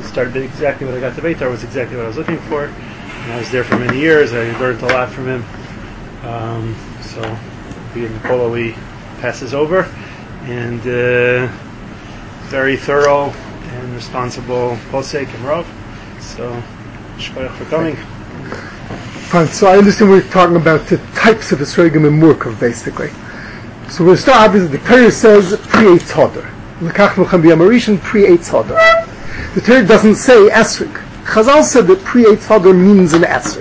started exactly when I got to Beitar was exactly what I was looking for. And I was there for many years. I learned a lot from him. So being Kolawi passes over, and very thorough and responsible posek and Rav. So shkoyach for coming. Fine. So I understand we're talking about the types of esrogim and murkav, basically. So we'll start obviously. The Torah says pre-eitz hadar. L'kach v'chem b'yamarishin pre-eitz hadar. The Torah doesn't say esrig. Chazal said that pre-eitz hadar means an esrig.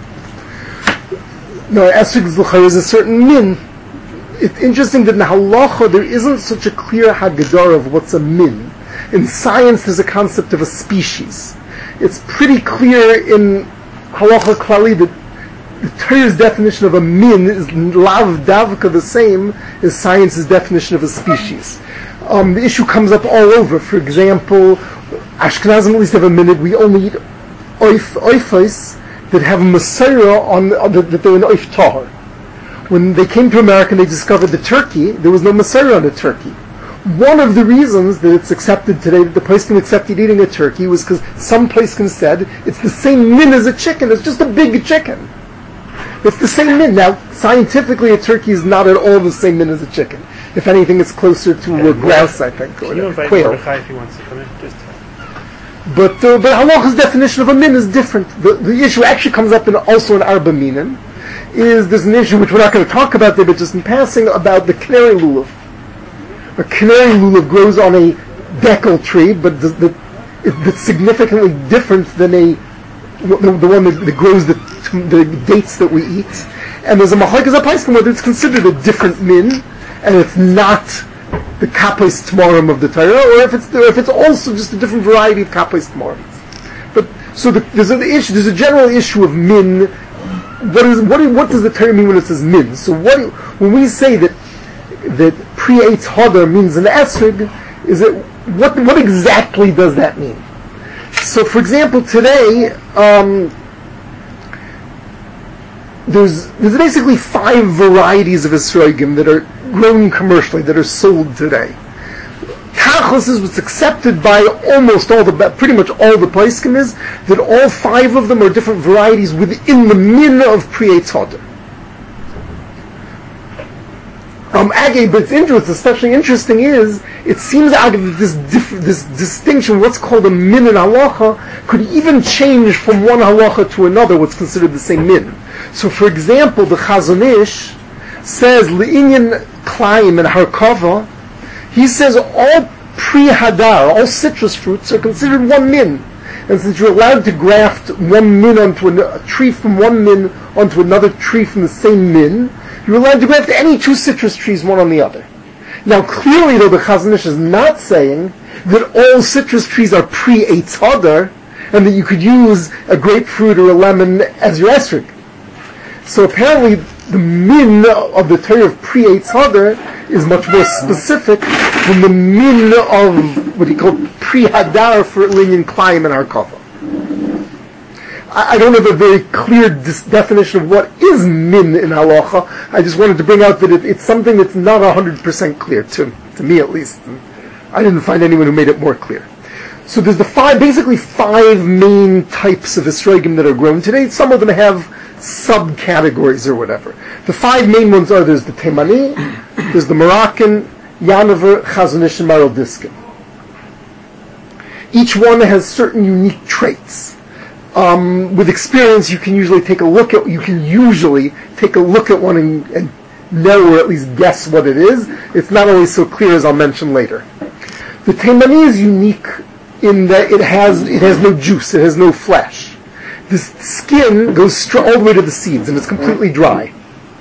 No, esrig is a certain min. It's interesting that in halacha there isn't such a clear haggadah of what's a min. In science, there's a concept of a species. It's pretty clear in halacha klali that the Torah's definition of a min is lav davka the same as science's definition of a species. The issue comes up all over. For example, Ashkenazim at least have a minute. We only eat oifos that have a Masorah on that they're an oif tahor. When they came to America and they discovered the turkey, there was no Masorah on the turkey. One of the reasons that it's accepted today, that the poskim accepted eating a turkey, was because some poskim said it's the same min as a chicken, it's just a big chicken. It's the same min. Now, scientifically, a turkey is not at all the same min as a chicken. If anything, it's closer to a grouse, I think, or you a invite quail. Mordechai if he wants to come in? But halacha's definition of a min is different. The issue actually comes up also in Arba Minim. There's an issue which we're not going to talk about there, but just in passing, about the canary lulav. A canary lulav grows on a decal tree, but it's significantly different than the one that grows the dates that we eat. And there's a machlokes hapaiskim whether it's considered a different min, and it's not the kapos tmorim of the Torah, or if it's also just a different variety of kapos tmorim. But so there's a general issue of min. What does the Torah mean when it says min? So when we say that pre-eitz hadar means an esrig, is it what exactly does that mean? So, for example, today there's basically 5 varieties of esrogim that are grown commercially, that are sold today. Tachlis is what's accepted by pretty much all the poskim is that all 5 of them are different varieties within the min of pre-eitz hadar. But what's especially interesting is it seems that this distinction, what's called a min in halacha, could even change from one halacha to another, what's considered the same min. So, for example, the Chazon Ish says le'inyan klaim and harkava. He says all pre-hadar, all citrus fruits are considered one min. And since you're allowed to graft one min onto a tree from one min onto another tree from the same min, you're allowed to graft any 2 citrus trees one on the other. Now, clearly, though, the Chazon Ish is not saying that all citrus trees are pre-eitz hadar, and that you could use a grapefruit or a lemon as your esrog. So apparently, the min of the Torah of pre-eitz hadar is much more specific than the min of what he called pre-hadar for linyan klaim and harkava. I don't have a very clear definition of what is min in halacha. I just wanted to bring out that it's something that's not 100% clear, to me at least. I didn't find anyone who made it more clear. So there's basically 5 main types of esrogim that are grown today. Some of them have subcategories or whatever. The 5 main ones are, there's the Temani, there's the Moroccan, Yanover, Chazon Ish, and Maral Diskin. Each one has certain unique traits. With experience, you can usually take a look at one and know, or at least guess what it is. It's not always so clear, as I'll mention later. The Temani is unique in that it has no juice, it has no flesh. The skin goes all the way to the seeds, and it's completely dry.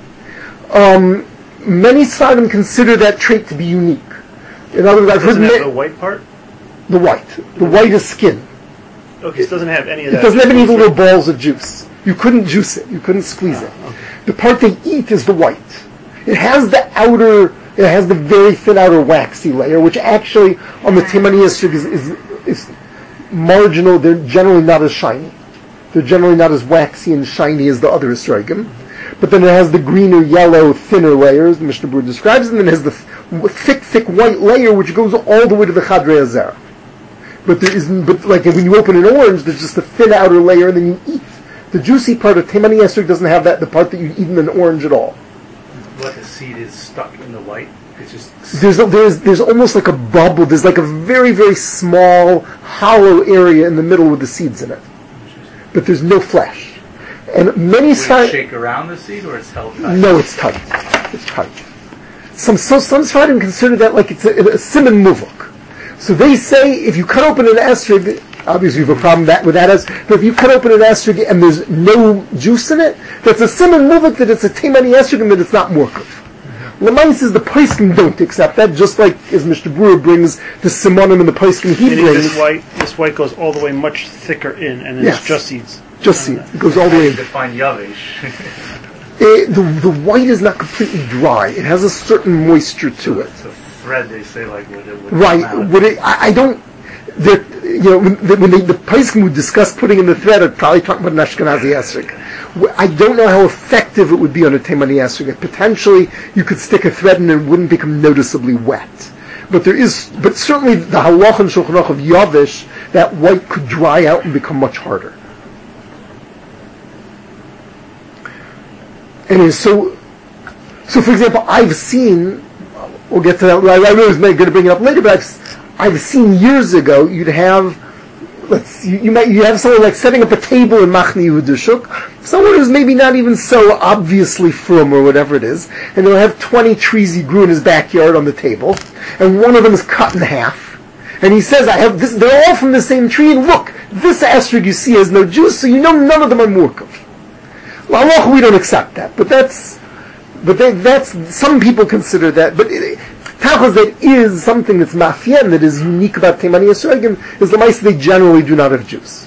Many Sfarim consider that trait to be unique. In other words, I've heard the white part. The whitest skin. Okay, so it doesn't have any of that. It doesn't have any little balls of juice. You couldn't juice it. You couldn't squeeze it. Okay. The part they eat is the white. It has the very thin outer waxy layer, which actually on the Temani esrog is marginal. They're generally not as shiny. They're generally not as waxy and shiny as the other esrogim. But then it has the greener, yellow, thinner layers, the Mishnah Berurah describes, and then it has the thick white layer which goes all the way to the Chadrei Hazara. But there isn't. But like when you open an orange, there's just a thin outer layer, and then you eat the juicy part of Temani Esrog doesn't have that. The part that you eat in an orange at all. But the seed is stuck in the white. It's just there's almost like a bubble. There's like a very, very small hollow area in the middle with the seeds in it, but there's no flesh. And many Would it shake around the seed, or it's held tight? No, it's tight. It's tight. Some Sfaradim consider that like it's a siman muvuk. So they say if you cut open an esrog, obviously you have a problem with that, but if you cut open an esrog and there's no juice in it, that's a siman muvuk that it's a temani esrog and that it's not murkav. Lamais says the Paiskim don't accept that, just like as Mr. Brewer brings the Simonim and the Paiskim he brings. This white goes all the way much thicker in, and it's just seeds. Just seeds. It goes all the way in. Define yavish. The white is not completely dry. It has a certain moisture to it. It's a thread, they say, like with it. Right. I don't. When the Paiskim would discuss putting in the thread, I'd probably talk about an Ashkenazi esrog. I don't know how effective it would be on a Temani esrog. Potentially, you could stick a thread in and it wouldn't become noticeably wet. But certainly the halach and shulchan aruch of yavish, that white could dry out and become much harder. And so for example, I've seen. We'll get to that. I was going to bring it up later, but I've seen years ago. You'd have. You have someone like setting up a table in Machne Yehuda, someone who's maybe not even so obviously from or whatever it is, and they'll have 20 trees he grew in his backyard on the table, and one of them is cut in half, and he says, "I have this. They're all from the same tree, and look, this esrog you see has no juice, so you know none of them are murkav." Well, we don't accept that, but that's some people consider that, but. Tachos, that is something that's mafien, that is unique about Temani Esrogim, is the mice they generally do not have juice.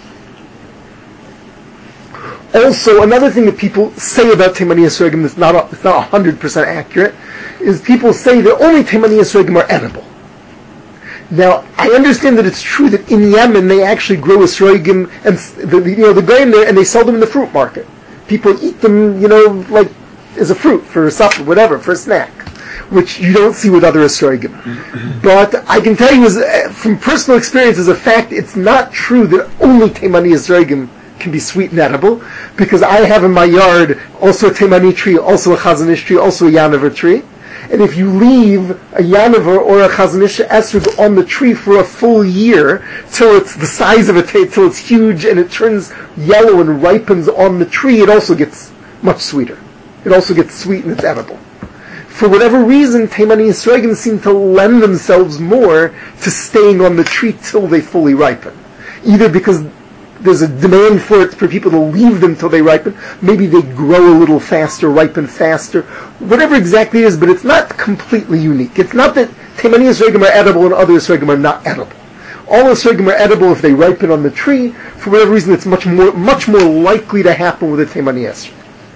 Also, another thing that people say about Temani Esrogim that's not 100% accurate, is people say that only Temani Esrogim are edible. Now, I understand that it's true that in Yemen they actually grow Esrogim, and the grain there, and they sell them in the fruit market. People eat them, like as a fruit, for a supper, whatever, for a snack, which you don't see with other esrogim. But I can tell you, from personal experience, as a fact, it's not true that only Temani esrogim can be sweet and edible, because I have in my yard also a Temani tree, also a Chazanish tree, also a Yanover tree. And if you leave a Yanover or a Chazanish esrog on the tree for a full year, till it's the size of till it's huge and it turns yellow and ripens on the tree, it also gets much sweeter. It also gets sweet and it's edible. For whatever reason, Temani Esrogim seem to lend themselves more to staying on the tree till they fully ripen. Either because there's a demand for people to leave them till they ripen, maybe they grow a little faster, ripen faster, whatever exactly it is, but it's not completely unique. It's not that Temani Esrogim are edible and other Esrogim are not edible. All Esrogim are edible if they ripen on the tree. For whatever reason, it's much more likely to happen with a Temani Esrog.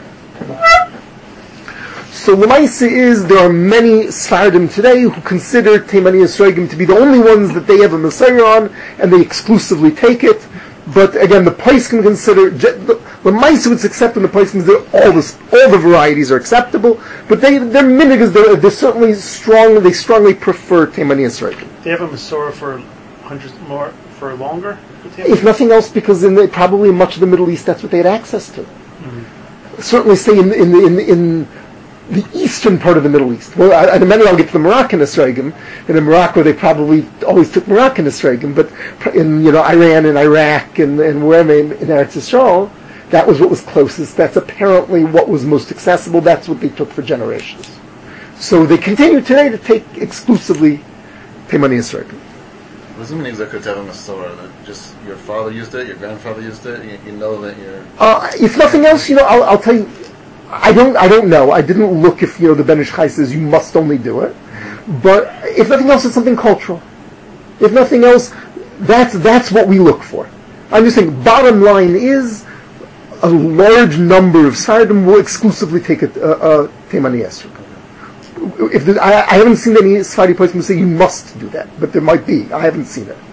So Lemaisa is, there are many Sfaradim today who consider Temani Esrogim to be the only ones that they have a Messiah on, and they exclusively take it. But again, the Paiskim consider, Lemaisa would accept in the Paiskim that all the varieties are acceptable, but their minig is, they're certainly strong, they strongly prefer Temani Esrogim. They have a Masorah for longer? If nothing else, because probably in much of the Middle East that's what they had access to. Mm-hmm. Certainly say in the eastern part of the Middle East. Well, in a minute I'll get to the Moroccan Esrogim. And in Morocco they probably always took Moroccan Esrogim, but in Iran and Iraq and wherever in Eretz Yisrael, that was what was closest. That's apparently what was most accessible. That's what they took for generations. So they continue today to take exclusively Temani Esrogim. What does it mean exactly to have a Masorah? That just your father used it, your grandfather used it, you know that you're... If nothing else, I'll tell you, I don't know. I didn't look if the Ben Ish Chai says you must only do it. But if nothing else, it's something cultural. If nothing else, that's what we look for. I'm just saying. Bottom line is, a large number of Sfaradim will exclusively take a Temani Esrog. I haven't seen any Sfaradi person who say you must do that, but there might be. I haven't seen it.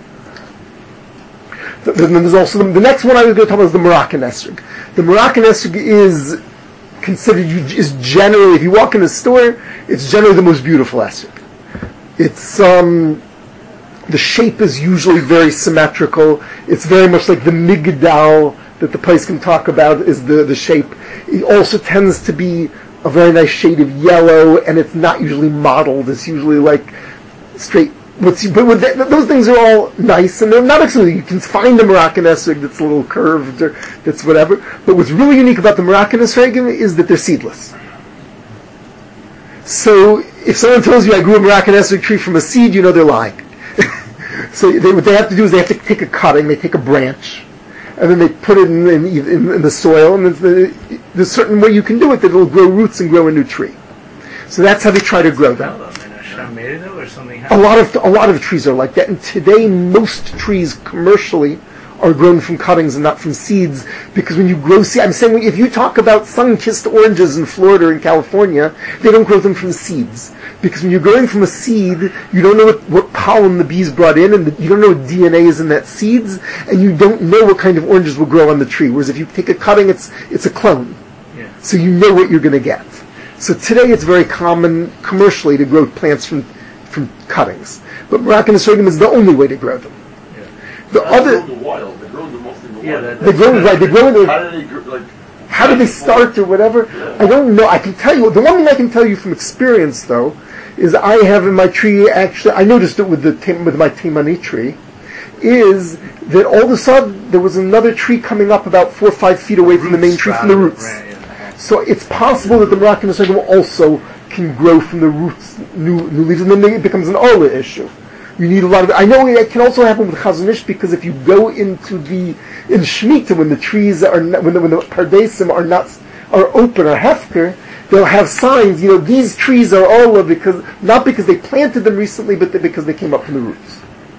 Then there's also the next one I was going to talk about is the Moroccan Esrog. The Moroccan Esrog is generally, if you walk in a store, it's generally the most beautiful esrog. It's The shape is usually very symmetrical. It's very much like the migdal that the place can talk about is the shape. It also tends to be a very nice shade of yellow, and it's not usually mottled. It's usually like straight. Those things are all nice, and they're not exclusive. You can find a Moroccan esrog that's a little curved or that's whatever. But what's really unique about the Moroccan esrogim is that they're seedless. So if someone tells you I grew a Moroccan esrog tree from a seed, you know they're lying. So what they have to do is they have to take a cutting, they take a branch, and then they put it in the soil, and there's a certain way you can do it that it'll grow roots and grow a new tree. So that's how they try to grow them. A lot of trees are like that, and today most trees commercially are grown from cuttings and not from seeds, because when you grow seeds, I'm saying if you talk about sun-kissed oranges in Florida or in California, they don't grow them from seeds. Because when you're growing from a seed, you don't know what pollen the bees brought in, and you don't know what DNA is in that seeds, and you don't know what kind of oranges will grow on the tree. Whereas if you take a cutting, it's a clone. Yeah. So you know what you're going to get. So today it's very common commercially to grow plants from cuttings. But Moroccan esrogim is the only way to grow them. Yeah. The other... They grow in the wild. They grow mostly in the wild. wild. They grow in the... How do they grow, how did they start or whatever? Yeah. I don't know. I can tell you... The one thing I can tell you from experience, though, is I have in my tree, actually, I noticed it with my Timani tree, is that all of a sudden there was another tree coming up about 4 or 5 feet away from the main tree, from the roots. Right, yeah. So it's possible that the Moroccan esrogim also can grow from the roots new leaves, and then it becomes an Ola issue. You need a lot of... I know it can also happen with Chazon Ish, because if you go in Shemitah, when the trees are when the pardesim are open or hefker, they'll have signs. These trees are Ola not because they planted them recently, but because they came up from the roots.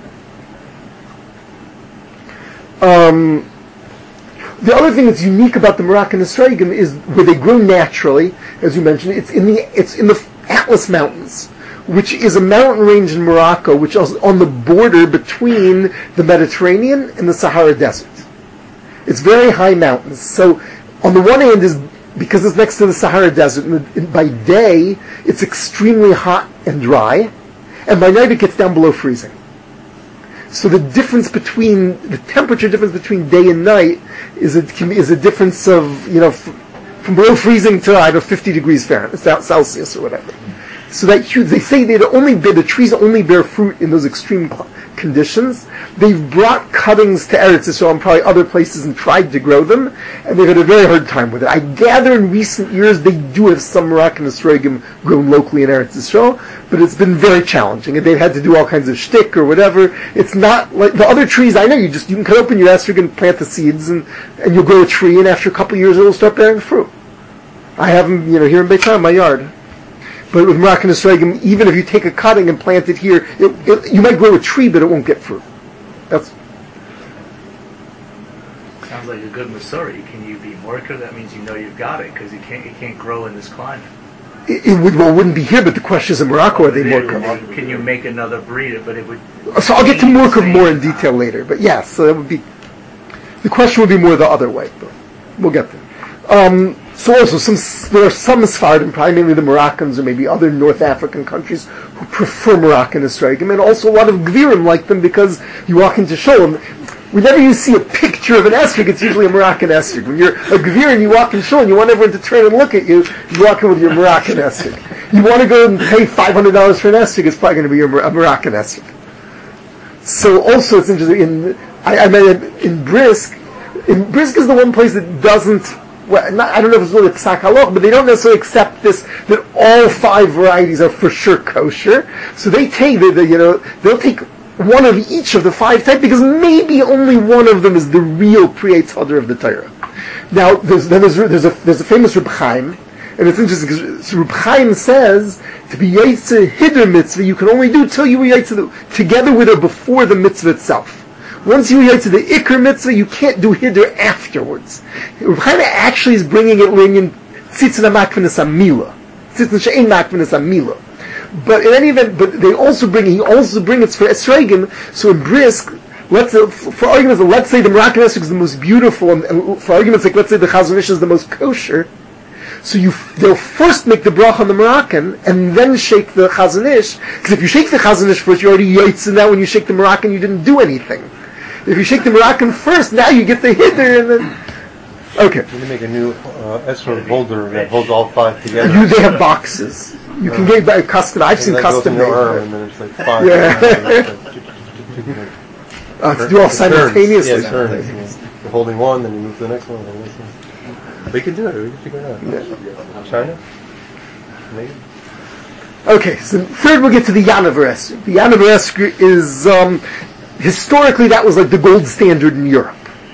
The other thing that's unique about the Moroccan esrogim is where they grow naturally, as you mentioned. It's in the Atlas Mountains, which is a mountain range in Morocco, which is on the border between the Mediterranean and the Sahara Desert. It's very high mountains. So on the one hand is because it's next to the Sahara Desert, and by day it's extremely hot and dry, and by night it gets down below freezing. So the temperature difference between day and night is a difference of, from below freezing to 50 degrees Fahrenheit, Celsius or whatever. So that they say the trees only bear fruit in those extreme conditions. They've brought cuttings to Eretz Yisrael and probably other places and tried to grow them, and they've had a very hard time with it. I gather in recent years they do have some Moroccan esrogim grown locally in Eretz Yisrael, but it's been very challenging, and they've had to do all kinds of shtick or whatever. It's not like the other trees. I know you can cut open your esrog and plant the seeds, and you'll grow a tree, and after a couple of years it'll start bearing fruit. I have them, here in Beit Ha'am, my yard. But with Moroccan esrogim, even if you take a cutting and plant it here, you might grow a tree, but it won't get fruit. Sounds like a good Masori. Can you be Morka? That means you've got it, because it can't grow in this climate. It wouldn't be here, but the question is in Morocco, are they Morka? Can you make another breed? But it would... So I'll get to Morka more in detail later, but yes, so that would be... The question would be more the other way, but we'll get there. So also, there are some Sephardim, probably mainly the Moroccans or maybe other North African countries, who prefer Moroccan esrogim, and also a lot of Gvirim like them because you walk into Sholem. Whenever you see a picture of an esrog, it's usually a Moroccan esrog. When you're a Gvir and you walk in Sholem, you want everyone to turn and look at you, you walk in with your Moroccan esrog. You want to go and pay $500 for an esrog, it's probably going to be a Moroccan esrog. So also it's interesting, I met in Brisk. In Brisk is the one place that doesn't... I don't know if it's really Psak Halach, but they don't necessarily accept this, that all 5 varieties are for sure kosher. So they take they'll take one of each of the 5 types, because maybe only one of them is the real Priyei Tzadar of the Torah. Now, there's a famous Reb Chaim, and it's interesting because Reb Chaim says to be Yaitze Hiddur mitzvah you can only do till you were Yaitze together with or before the mitzvah itself. Once you get to the Iker mitzvah, you can't do Hiddur afterwards. Reb Chaim actually is bringing it in Tzitzin HaMakvenes HaMila. Tzitzin She'ein Makvenes HaMila. But in any event, he also brings it for esrogim. So in Brisk, for arguments, let's say the Moroccan esrog is the most beautiful, and for arguments like let's say the Chazon Ish is the most kosher. So they'll first make the bracha on the Moroccan and then shake the Chazon Ish. Because if you shake the Chazon Ish first, you're already yoitz, and now when you shake the Moroccan, you didn't do anything. If you shake the Moroccan first, now you get the Hiddur, and then... Okay. You can make a new esrog holder that holds all 5 together. They have boxes. You can get a custom. I've seen custom made. And then it's like 5. Yeah. To do all simultaneously. Yeah, turns. You're holding one, then you move to the next one, then the next one. We can do it. We can figure it out. Yeah. China? Maybe. Okay, so third we'll get to the Yanover Esrog. The Yanover Esrog is, historically that was like the gold standard in Europe.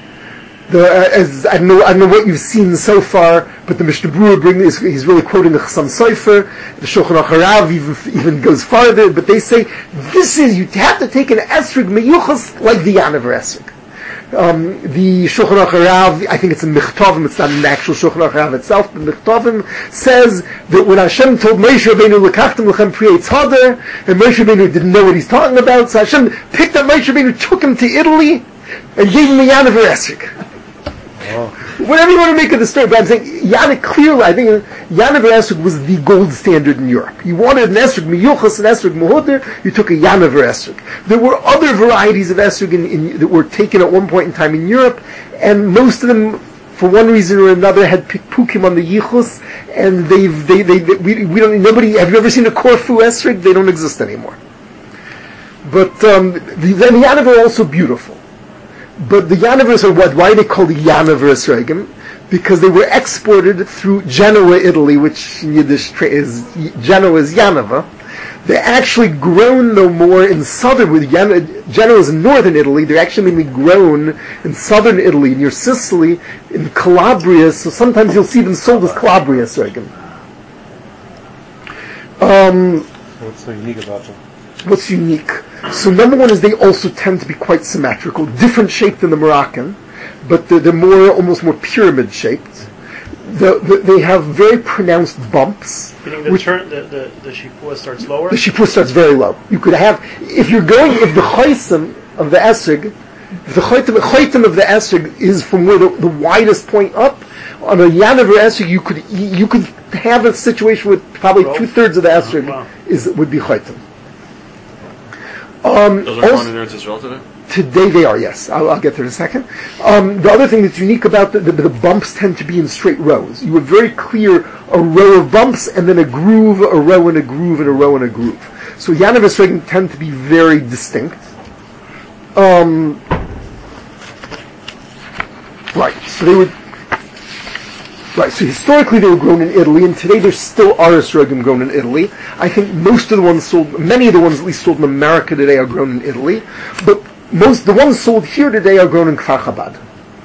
I don't know what you've seen so far, but the Mishnah Berurah he's really quoting the Chassam Sofer. The Shulchan Aruch Harav even goes farther, but they say you have to take an Esrog meyuchas like the Yanover Esrog. The Shulchan Aruch Harav, I think it's in Michtovim, it's not in the actual Shulchan Aruch Harav itself, but Michtovim says that when Hashem told Moshe Rabbeinu L'kachtem L'chem Pri Eitz Hadar, and Moshe Rabbeinu didn't know what he's talking about, so Hashem picked up Moshe Rabbeinu, took him to Italy, and gave him the Yanover Esrog. Whatever you want to make of the story, but I'm saying clearly, I think Yanover Esrog was the gold standard in Europe. You wanted an Esrog miyuchas, an Esrog mehuder, you took a Yanover Esrog. There were other varieties of Esrog that were taken at one point in time in Europe, and most of them, for one reason or another, had pikpukim on the yichus, and we don't. Nobody. Have you ever seen a Corfu Esrog? They don't exist anymore. But the Yanover are also beautiful. But the Yanovers are why are they called the Yanover Esrogim? Because they were exported through Genoa, Italy, which in Yiddish is Genoa is Yanova. They're actually grown no more in southern, with Genoa is in northern Italy. They're actually mainly grown in southern Italy, near Sicily, in Calabria. So sometimes you'll see them sold as Calabria Esrogim. What's so unique about them? What's unique? So number one is they also tend to be quite symmetrical, different shape than the Moroccan, but they're almost more pyramid shaped. They have very pronounced bumps. You think the shipua starts lower? The shipua starts very low. You could have, if the chaitim of the esrog, if the chaitim of the esrog is from where the widest point up, on a Yanover esrog you could have a situation with probably 2/3 of the esrog would be chaitim. Those are found in Eretz Yisrael today? Today they are, yes. I'll get there in a second. The other thing that's unique about the bumps tend to be in straight rows. You have very clear a row of bumps and then a groove, a row and a groove, and a row and a groove. So Yanover Esrogim tend to be very distinct. So historically they were grown in Italy, and today there still are Esrogim grown in Italy. I think many of the ones at least sold in America today are grown in Italy, but the ones sold here today are grown in Kfar Chabad.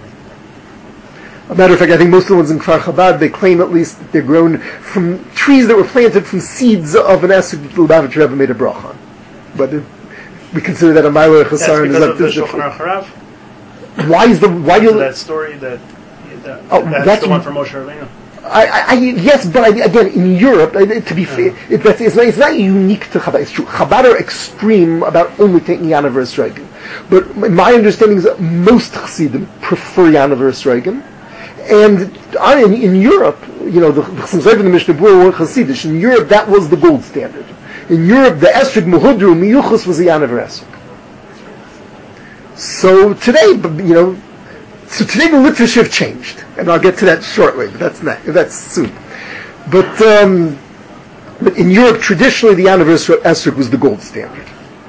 A matter of fact, I think most of the ones in Kfar Chabad, they claim at least that they're grown from trees that were planted from seeds of an esrog that the Lubavitcher Rebbe made a bracha on. But we consider that a Ma'aler Chasar. That's because of the Shulchan Aruch Harav? Why do that story that's the one from Moshe Rabbeinu? Yes, but again, in Europe, to be fair, it's not unique to Chabad. It's true. Chabad are extreme about only taking Yanover Esrogim. But my understanding is that most Chassidim prefer Yanover Esrogim. And in Europe, the Chassidim and the Mishnah Berurah were Chassidish. In Europe, that was the gold standard. In Europe, the Esrog Mehudru, Miyuchas was the Yanover Esrog. So today, today the literature have changed, and I'll get to that shortly. But that's soon. But in Europe, traditionally, the Yanover Esrog was the gold standard.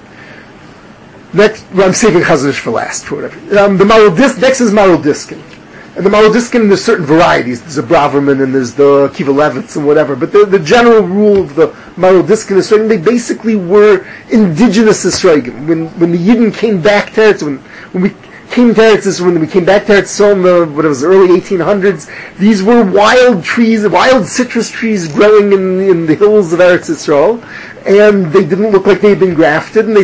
Next, I'm saving Chazon Ish for last, for whatever. Next is Maral Diskin. And the Maral Diskin, there's certain varieties. There's a Braverman and there's the Kiva Levitz and whatever. But the general rule of the Maral Diskin Esrogim, they basically were indigenous Esrogim. When the Yidden came back to Eretz, when we came back to Eretz Yisrael in the early 1800s, these were wild trees, wild citrus trees growing in the hills of Eretz Yisrael, and they didn't look like they had been grafted, and they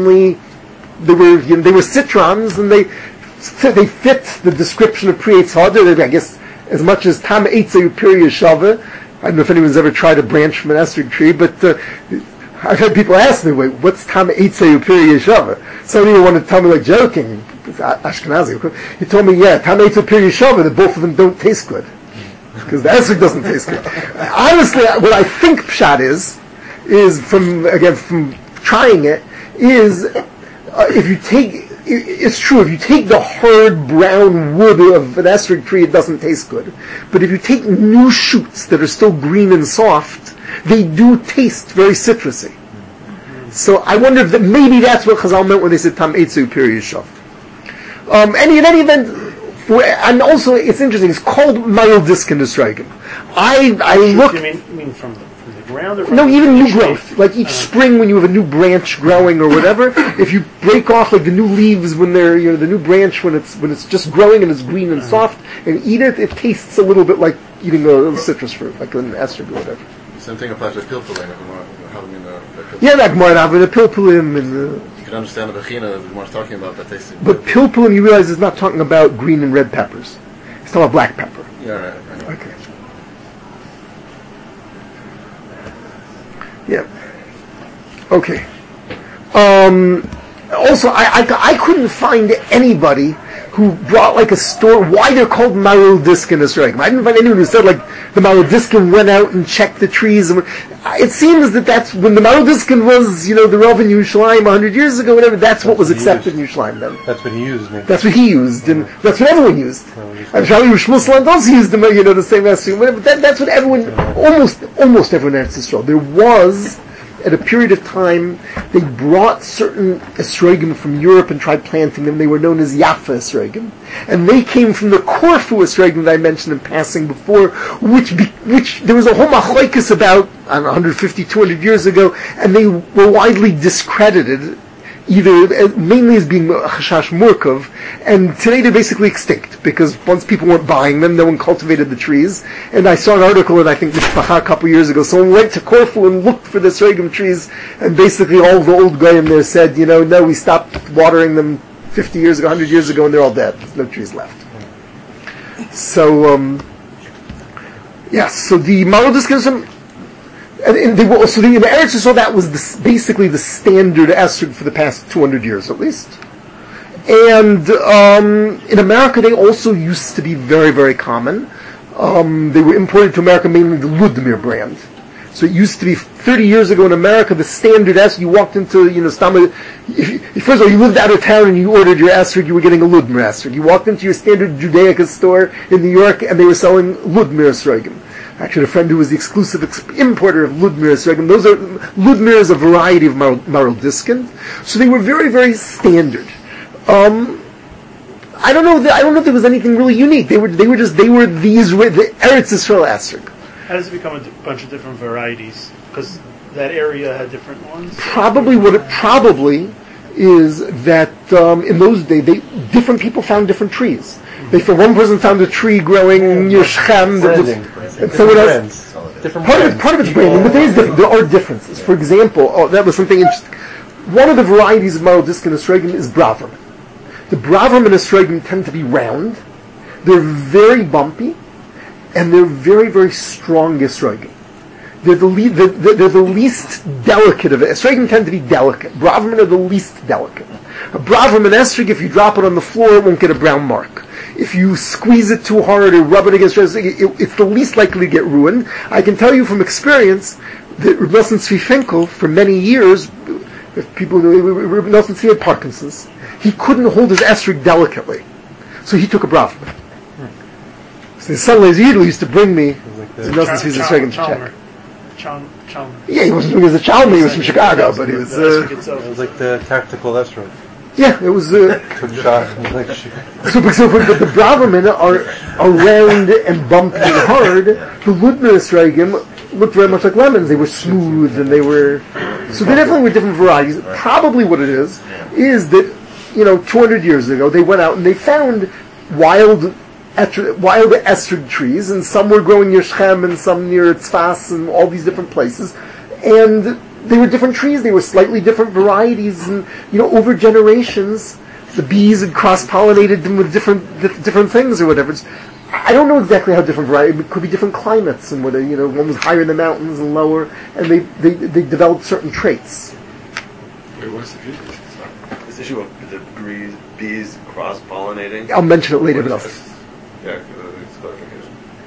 were citrons, and they fit the description of Pri Eitz Hadar. I guess as much as Tam Eitz Piri Yeshava. I don't know if anyone's ever tried a branch from an esrog tree, but I've had people ask me, "Wait, what's Tam Eitz Piri Yeshava?" Somebody wanted to tell me, like joking, Ashkenazi. He told me, "Yeah, Tam Eitz Piri Yeshava. That both of them don't taste good." because the esrog doesn't taste good. Honestly, what I think pshat is from trying it, is if you take, it's true, if you take the hard brown wood of an esrog tree, it doesn't taste good. But if you take new shoots that are still green and soft, they do taste very citrusy. So I wonder if maybe that's what Chazal meant when they said Tam Eitzu Piri Yishav. In any event, and also it's interesting, it's called Mayel Diskin Esrogim. I look... You mean from the ground or from No, even new tree? growth. Like each spring when you have a new branch growing or whatever, if you break off like the new leaves when they're, the new branch when it's just growing and it's green and soft, and eat it, it tastes a little bit like eating a citrus fruit, like an esrog or whatever. Same thing applies to pilpulim. Yeah, like more having a pilpulim and you can understand the bechina that Gemara is talking about that tasting. but pilpulim, you realize, is not talking about green and red peppers. It's talking about black pepper. Yeah, right. Okay. Yeah. Okay. Also, I couldn't find anybody who brought like a story why they're called Marul Diskin Esrogim. I didn't find anyone who said like the Marul Diskin went out and checked the trees. And it seems that's when the Marul Diskin was, the Rav in Yerushalayim 100 years ago, whatever. That's what was accepted in Yerushalayim then. That's what he used. Maybe. That's what he used, and that's what everyone used. I'm sure Shmuel Salant also used the same esrogim. But that's what everyone, almost everyone in Eretz Yisrael. There was, at a period of time, they brought certain esrogim from Europe and tried planting them. They were known as Yafa esrogim, and they came from the Corfu esrogim that I mentioned in passing before, which there was a whole machlokes about 150, 200 years ago, and they were widely discredited, either mainly as being chashash murkov, and today they're basically extinct because once people weren't buying them, no one cultivated the trees. And I saw an article in I think Mishpacha a couple years ago. Someone went to Corfu and looked for the esrogim trees, and basically all the old goyim there said, no, we stopped watering them 50 years ago, 100 years ago, and they're all dead. There's no trees left. So, so the Marul Diskin, and they were also in the Eretz Yisrael, that was basically the standard esrog for the past 200 years at least. And in America, they also used to be very, very common. They were imported to America mainly the Ludmir brand. So it used to be 30 years ago in America, the standard esrog. You walked into, first of all, you lived out of town and you ordered your esrog, you were getting a Ludmir esrog. You walked into your standard Judaica store in New York and they were selling Ludmir esrogim. Actually, a friend who was the exclusive importer of Ludmir esrogim. Ludmir is a variety of Marul Diskin. So they were very, very standard. I don't know if there was anything really unique. They were the Eretz Yisrael esrog. How does it become a bunch of different varieties? Because that area had different ones. Probably is that in those days, different people found different trees. For one person found a tree growing near Shechem, and someone else. Part of it's branding, but there are differences. For example, that was something interesting. One of the varieties of Marul Diskin esrogim is Bravim. The Bravim and esrogim tend to be round. They're very bumpy, and they're very, very strong esrogim. They're the least delicate of it. Esrogim tend to be delicate. Bravim are the least delicate. A Bravim and esrog, if you drop it on the floor, it won't get a brown mark. If you squeeze it too hard or rub it against it's the least likely to get ruined. I can tell you from experience that Reb Nosson Tzvi Finkel, for many years, if people know, Reb Nosson Tzvi had Parkinson's. He couldn't hold his esrog delicately, so he took a Bravim. So his son Lezer used to bring me Reb Nosson Tzvi's esrogim to check. Yeah, he wasn't doing it as a Chalmer, he was from Chicago, but he was... it was like the tactical esrog. Yeah, it was... Took a shot and like shoot. But the Bravim are round and bumpy and hard. The Ludmir esrogim looked very much like lemons. They were smooth and they were... So they definitely were different varieties. Probably what it is that, 200 years ago, they went out and they found wild esrog trees, and some were growing near Shechem and some near Tzfas and all these different places. And they were different trees. They were slightly different varieties, and over generations, the bees had cross-pollinated them with different things or whatever. I don't know exactly how different varieties. It could be different climates, and whether one was higher in the mountains and lower, and they developed certain traits. Wait, what's the issue? This issue of the bees cross-pollinating. I'll mention it later, but Yeah, it's clarification.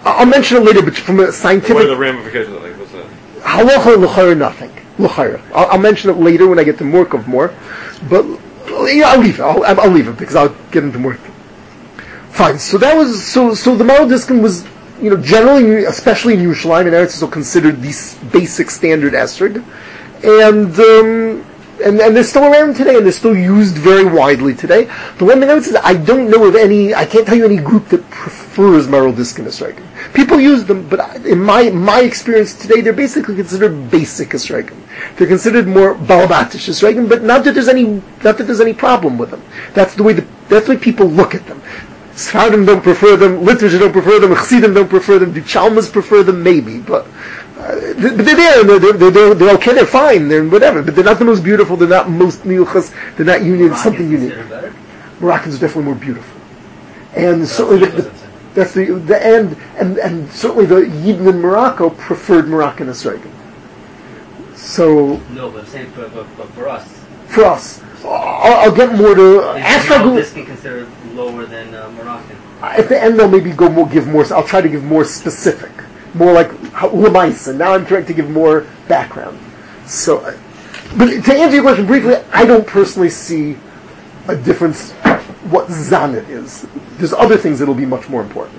I'll mention it later, but from a What scientific are the ramifications of that? Like, what's that? halacha l'chayr nothing. L'chayr. I'll mention it later when I get to Murkov more, but I'll leave it. I'll leave it because I'll get into Murkov. Fine. So that was so the Maral Diskin was, generally, especially in Yerushalayim and Eretz Yisrael, considered the basic standard esrog, and they're still around today, and they're still used very widely today. The one thing I would say is I don't know of any, I can't tell you any group that prefers Maral Diskin esrogim. People use them, but in my experience today, they're basically considered basic esrogim. They're considered more balabatish esrogim, but not that there's any problem with them. That's the way people look at them. Sfardim don't prefer them, Literature don't prefer them, Chassidim don't prefer them, the Chalmas prefer them, maybe, but they're there, and they're okay, they're fine, they're whatever, but they're not the most beautiful, they're not most miuchas, they're not union, something unique. Moroccans are definitely more beautiful. And certainly that's the end, and certainly the Yidden in Morocco preferred Moroccan esrogim. So no, but I'm saying for us. For us. I'll get more to ask. This can consider lower than Moroccan. At the end, they'll maybe give more. I'll try to give more specific, more like Lamaisa. Now I'm trying to give more background. So, but to answer your question briefly, I don't personally see a difference. What Zanit is. There's other things that'll be much more important.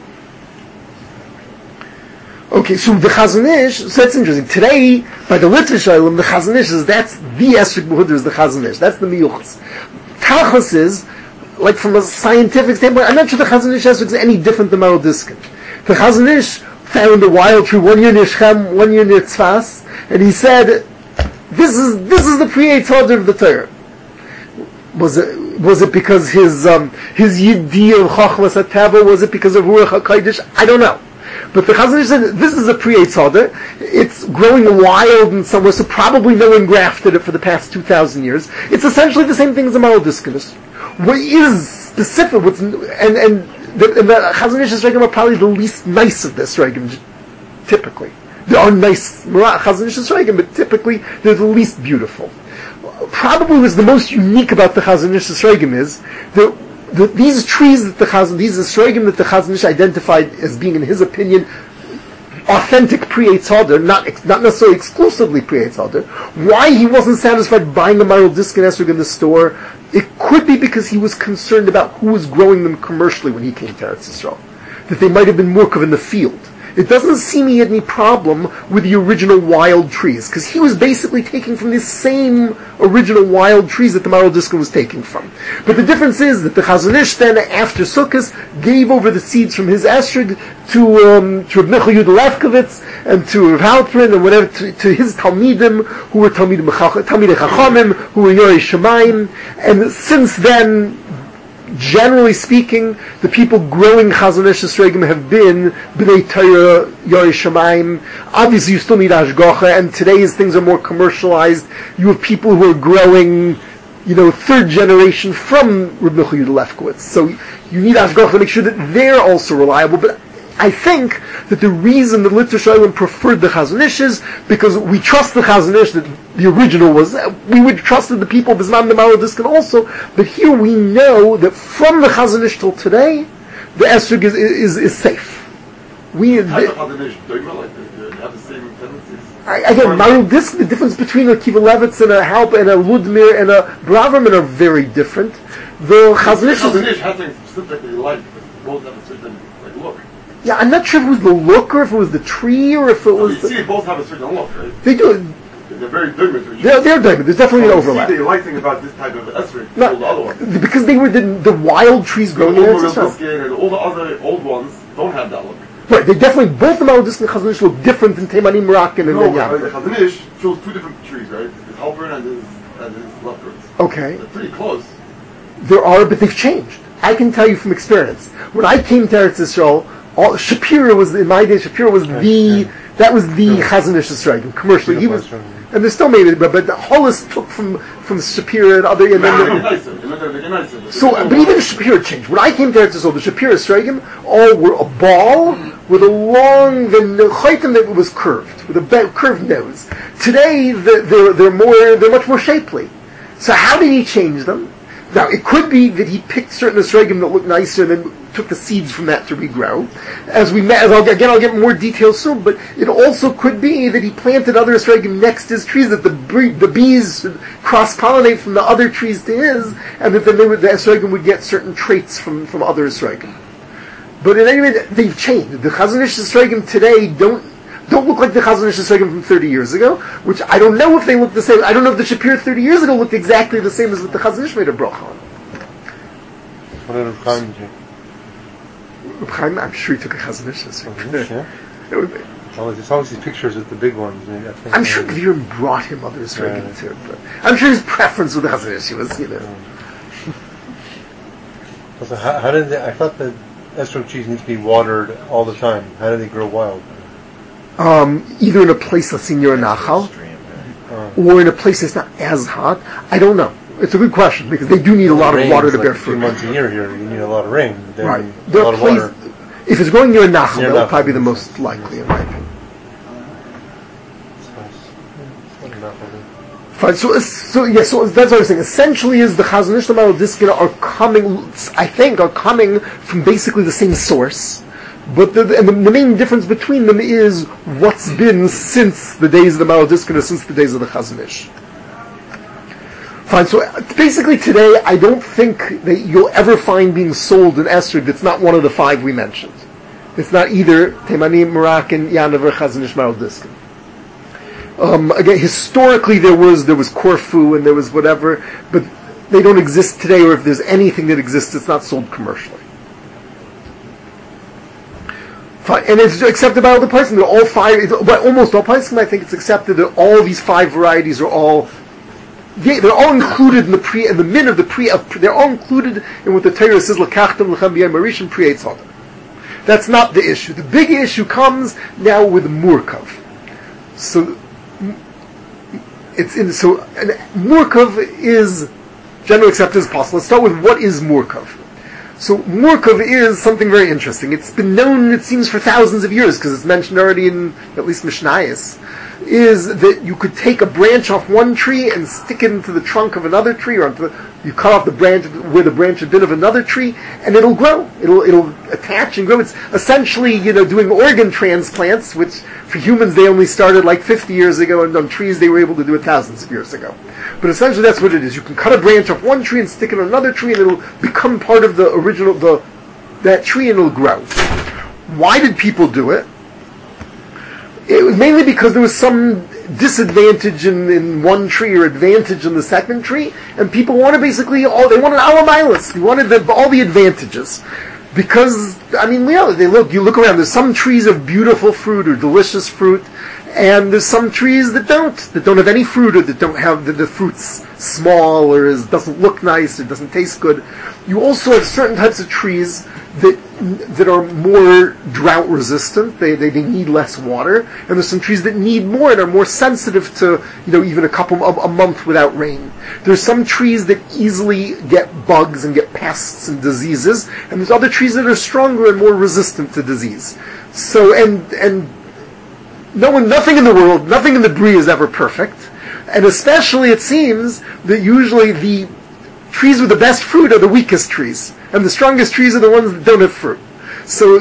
Okay, so the Chazon Ish, so that's interesting. Today, by the literature, the Chazon Ish that's the Esrik B'Hudr is the Chazon Ish. That's the Miyuchas. Tachlis is, like from a scientific standpoint, I'm not sure the Chazon Ish is any different than Maral Diskin. The Chazon Ish found a wild tree 1 year near Shechem, 1 year near Tzfas, and he said, this is the Priyei Order of the Torah. Was it because his Yiddi of Chachmas HaTeva? Was it because of Ruach HaKodesh? I don't know. But the Chazon Ish said, this is a Priyei Order. It's growing wild in somewhere, so probably no one grafted it for the past 2,000 years. It's essentially the same thing as the Maral Diskin. What is specific, and the Chazon Ish's regim are probably the least nice of this regim, typically. There are nice Chazon Ish's regim, but typically they're the least beautiful. Probably was the most unique about the Chazon Ish's regim is these trees that these esrogim that the Chazon Ish identified as being, in his opinion, authentic Priyei Order, not necessarily exclusively Priyei Order. Why he wasn't satisfied buying a Maral Diskin esrog in the store? It could be because he was concerned about who was growing them commercially when he came to Eretz Yisrael. That they might have been murkav in the field. It doesn't seem he had any problem with the original wild trees, because he was basically taking from the same original wild trees that the Maral Diskin was taking from. But the difference is that the Chazon Ish then, after Sukkot, gave over the seeds from his esrog to Reb Michal Yudah Lefkovitz and to Rav Halperin and whatever, to his Talmidim, who were Talmidei Chachamim, who were Yorei Shemayim, and since then, generally speaking, the people growing Chazon Ish esrogim have been B'nai Torah, Yorei Shemayim. Obviously, you still need Hashgacha, and today, as things are more commercialized, you have people who are growing, third generation from Reb Michal Yudah Lefkowitz. So you need Hashgacha to make sure that they're also reliable. But I think that the reason the Literature preferred the Chazon Ish is because we trust the Chazon Ish that the original was. We would trust the people of Bisman the Maral Diskin also, but here we know that from the Chazon Ish till today, the esrog is safe. Have the same tendencies? Again, Maral Diskin, the difference between a Kiva Levitz and a Halp and a Ludmir and a Braverman are very different. The Chazon Ish has things specifically like both have a certain look. Yeah, I'm not sure if it was the look or if it was the tree or if it was. You see, both have a certain look, right? They do. They're very different. They're different. There's definitely an overlap. You see the light thing about this type of esrog all the other ones. Because they were the wild trees growing in Eretz Yisrael. And all the other old ones don't have that look. Right, they definitely, both the Maral Diskin and Chazon Ish look different than Teimanim, Moroccan, and then the Chazon Ish shows two different trees, right? His Halperin and his Lefkowitz. Okay. They're pretty close. There are, but they've changed. I can tell you from experience. When I came to Eretz Yisrael, Shapira was, in my day, Shapira was that was the Chazon Ish esrogim, commercially. He was, and there's still maybe, but the Hollis took from Shapira and other, and then so, but even Shapira changed. When I came to Eretz Yisrael, the Shapira esrogim all were a ball with a long, the chaytim that was curved, with a curved nose. Today, they're much more shapely. So how did he change them? Now, it could be that he picked certain esrogim that looked nicer and then took the seeds from that to regrow. I'll get more details soon, but it also could be that he planted other esrogim next to his trees, that the bees cross-pollinate from the other trees to his, and that then the esrogim would get certain traits from other esrogim. But in any way, they've changed. The Chazon Ish esrogim today don't look like the Chazon Ish esrogim from 30 years ago, which I don't know if they look the same. I don't know if the Shapir 30 years ago looked exactly the same as what the Chazon Ish made a bracha on. What did Reb Chaim do? Reb Chaim, I'm sure he took a Chazon Ish esrogim. Yeah. There's always these pictures with the big ones. I'm sure Gvirim brought him other esrogim too, but I'm sure his preference with the Chazon Ish was, So how did I thought that esrog trees need to be watered all the time. How do they grow wild? Either in a place that's near a nachal, or in a place that's not as hot. I don't know. It's a good question, because they do need a lot of water to bear fruit. 2 months a year here, you need a lot of rain. Right. A lot of water. If it's growing near a nachal, that will probably be the most likely, in my opinion. Fine. So that's what I was saying. Essentially, is the Chazon Ish and the Maral Diskin are coming from basically the same source. But the main difference between them is what's been since the days of the Maral Diskin or since the days of the Chazon Ish. Fine, so basically today, I don't think that you'll ever find being sold an esrog that's not one of the 5 we mentioned. It's not either Teimani, Moroccan, Yanav, or Chazon Ish, Maral Diskin. Again, historically there was Corfu and there was whatever, but they don't exist today, or if there's anything that exists, it's not sold commercially. Fine. And it's accepted by all the places. All 5, by almost all places, I think it's accepted that all these 5 varieties are all, they're all included in the min of the they're all included in what the Torah says, L'kachtem l'chem b'yom harishon pri eitz hadar. That's not the issue. The big issue comes now with Murkav. So, Murkav is generally accepted as possible. Let's start with what is Murkav. So Murkav is something very interesting. It's been known, it seems, for thousands of years, because it's mentioned already in at least Mishnayos, is that you could take a branch off one tree and stick it into the trunk of another tree, or you cut off the branch where the branch had been of another tree, and it'll grow. It'll attach and grow. It's essentially, doing organ transplants, which for humans they only started like 50 years ago, and on trees they were able to do it thousands of years ago. But essentially that's what it is. You can cut a branch off one tree and stick it on another tree, and it'll become part of the original, that tree, and it'll grow. Why did people do it? It was mainly because there was some disadvantage in one tree or advantage in the second tree, and people wanted they wanted alamilas. They wanted all the advantages. Because, you look around, there's some trees of beautiful fruit or delicious fruit, and there's some trees that don't have any fruit, or that don't have the fruit's small, or doesn't look nice, or doesn't taste good. You also have certain types of trees that are more drought resistant. They need less water, and there's some trees that need more and are more sensitive to even a month without rain. There's some trees that easily get bugs and get pests and diseases, and there's other trees that are stronger and more resistant to disease. So and nothing in the world, nothing in the Bria is ever perfect, and especially it seems that usually the trees with the best fruit are the weakest trees, and the strongest trees are the ones that don't have fruit. So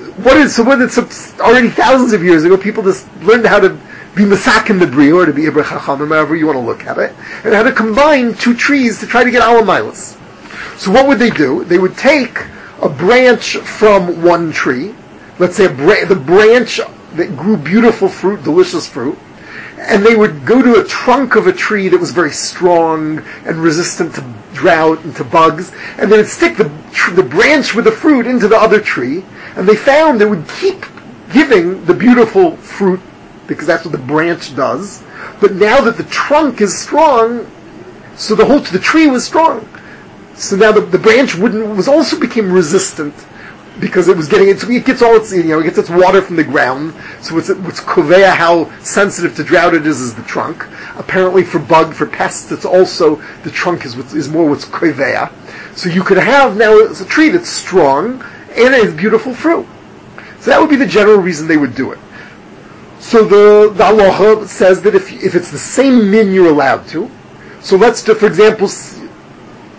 already thousands of years ago, people just learned how to be masak in the Bria, or to be Ibra Chacham, however you want to look at it, and how to combine 2 trees to try to get alamilas. So what would they do? They would take a branch from one tree, let's say the branch that grew beautiful fruit, delicious fruit, and they would go to a trunk of a tree that was very strong and resistant to drought and to bugs, and they would stick the branch with the fruit into the other tree, and they found it would keep giving the beautiful fruit, because that's what the branch does. But now that the trunk is strong, so the tree was strong. So now the branch also became resistant, because it gets all its it gets its water from the ground. So what's kovea how sensitive to drought it is the trunk. Apparently for pests, it's also the trunk is more what's kovea. So you could have now a tree that's strong and it has beautiful fruit. So that would be the general reason they would do it. So the halacha says that if it's the same min you're allowed to. So for example,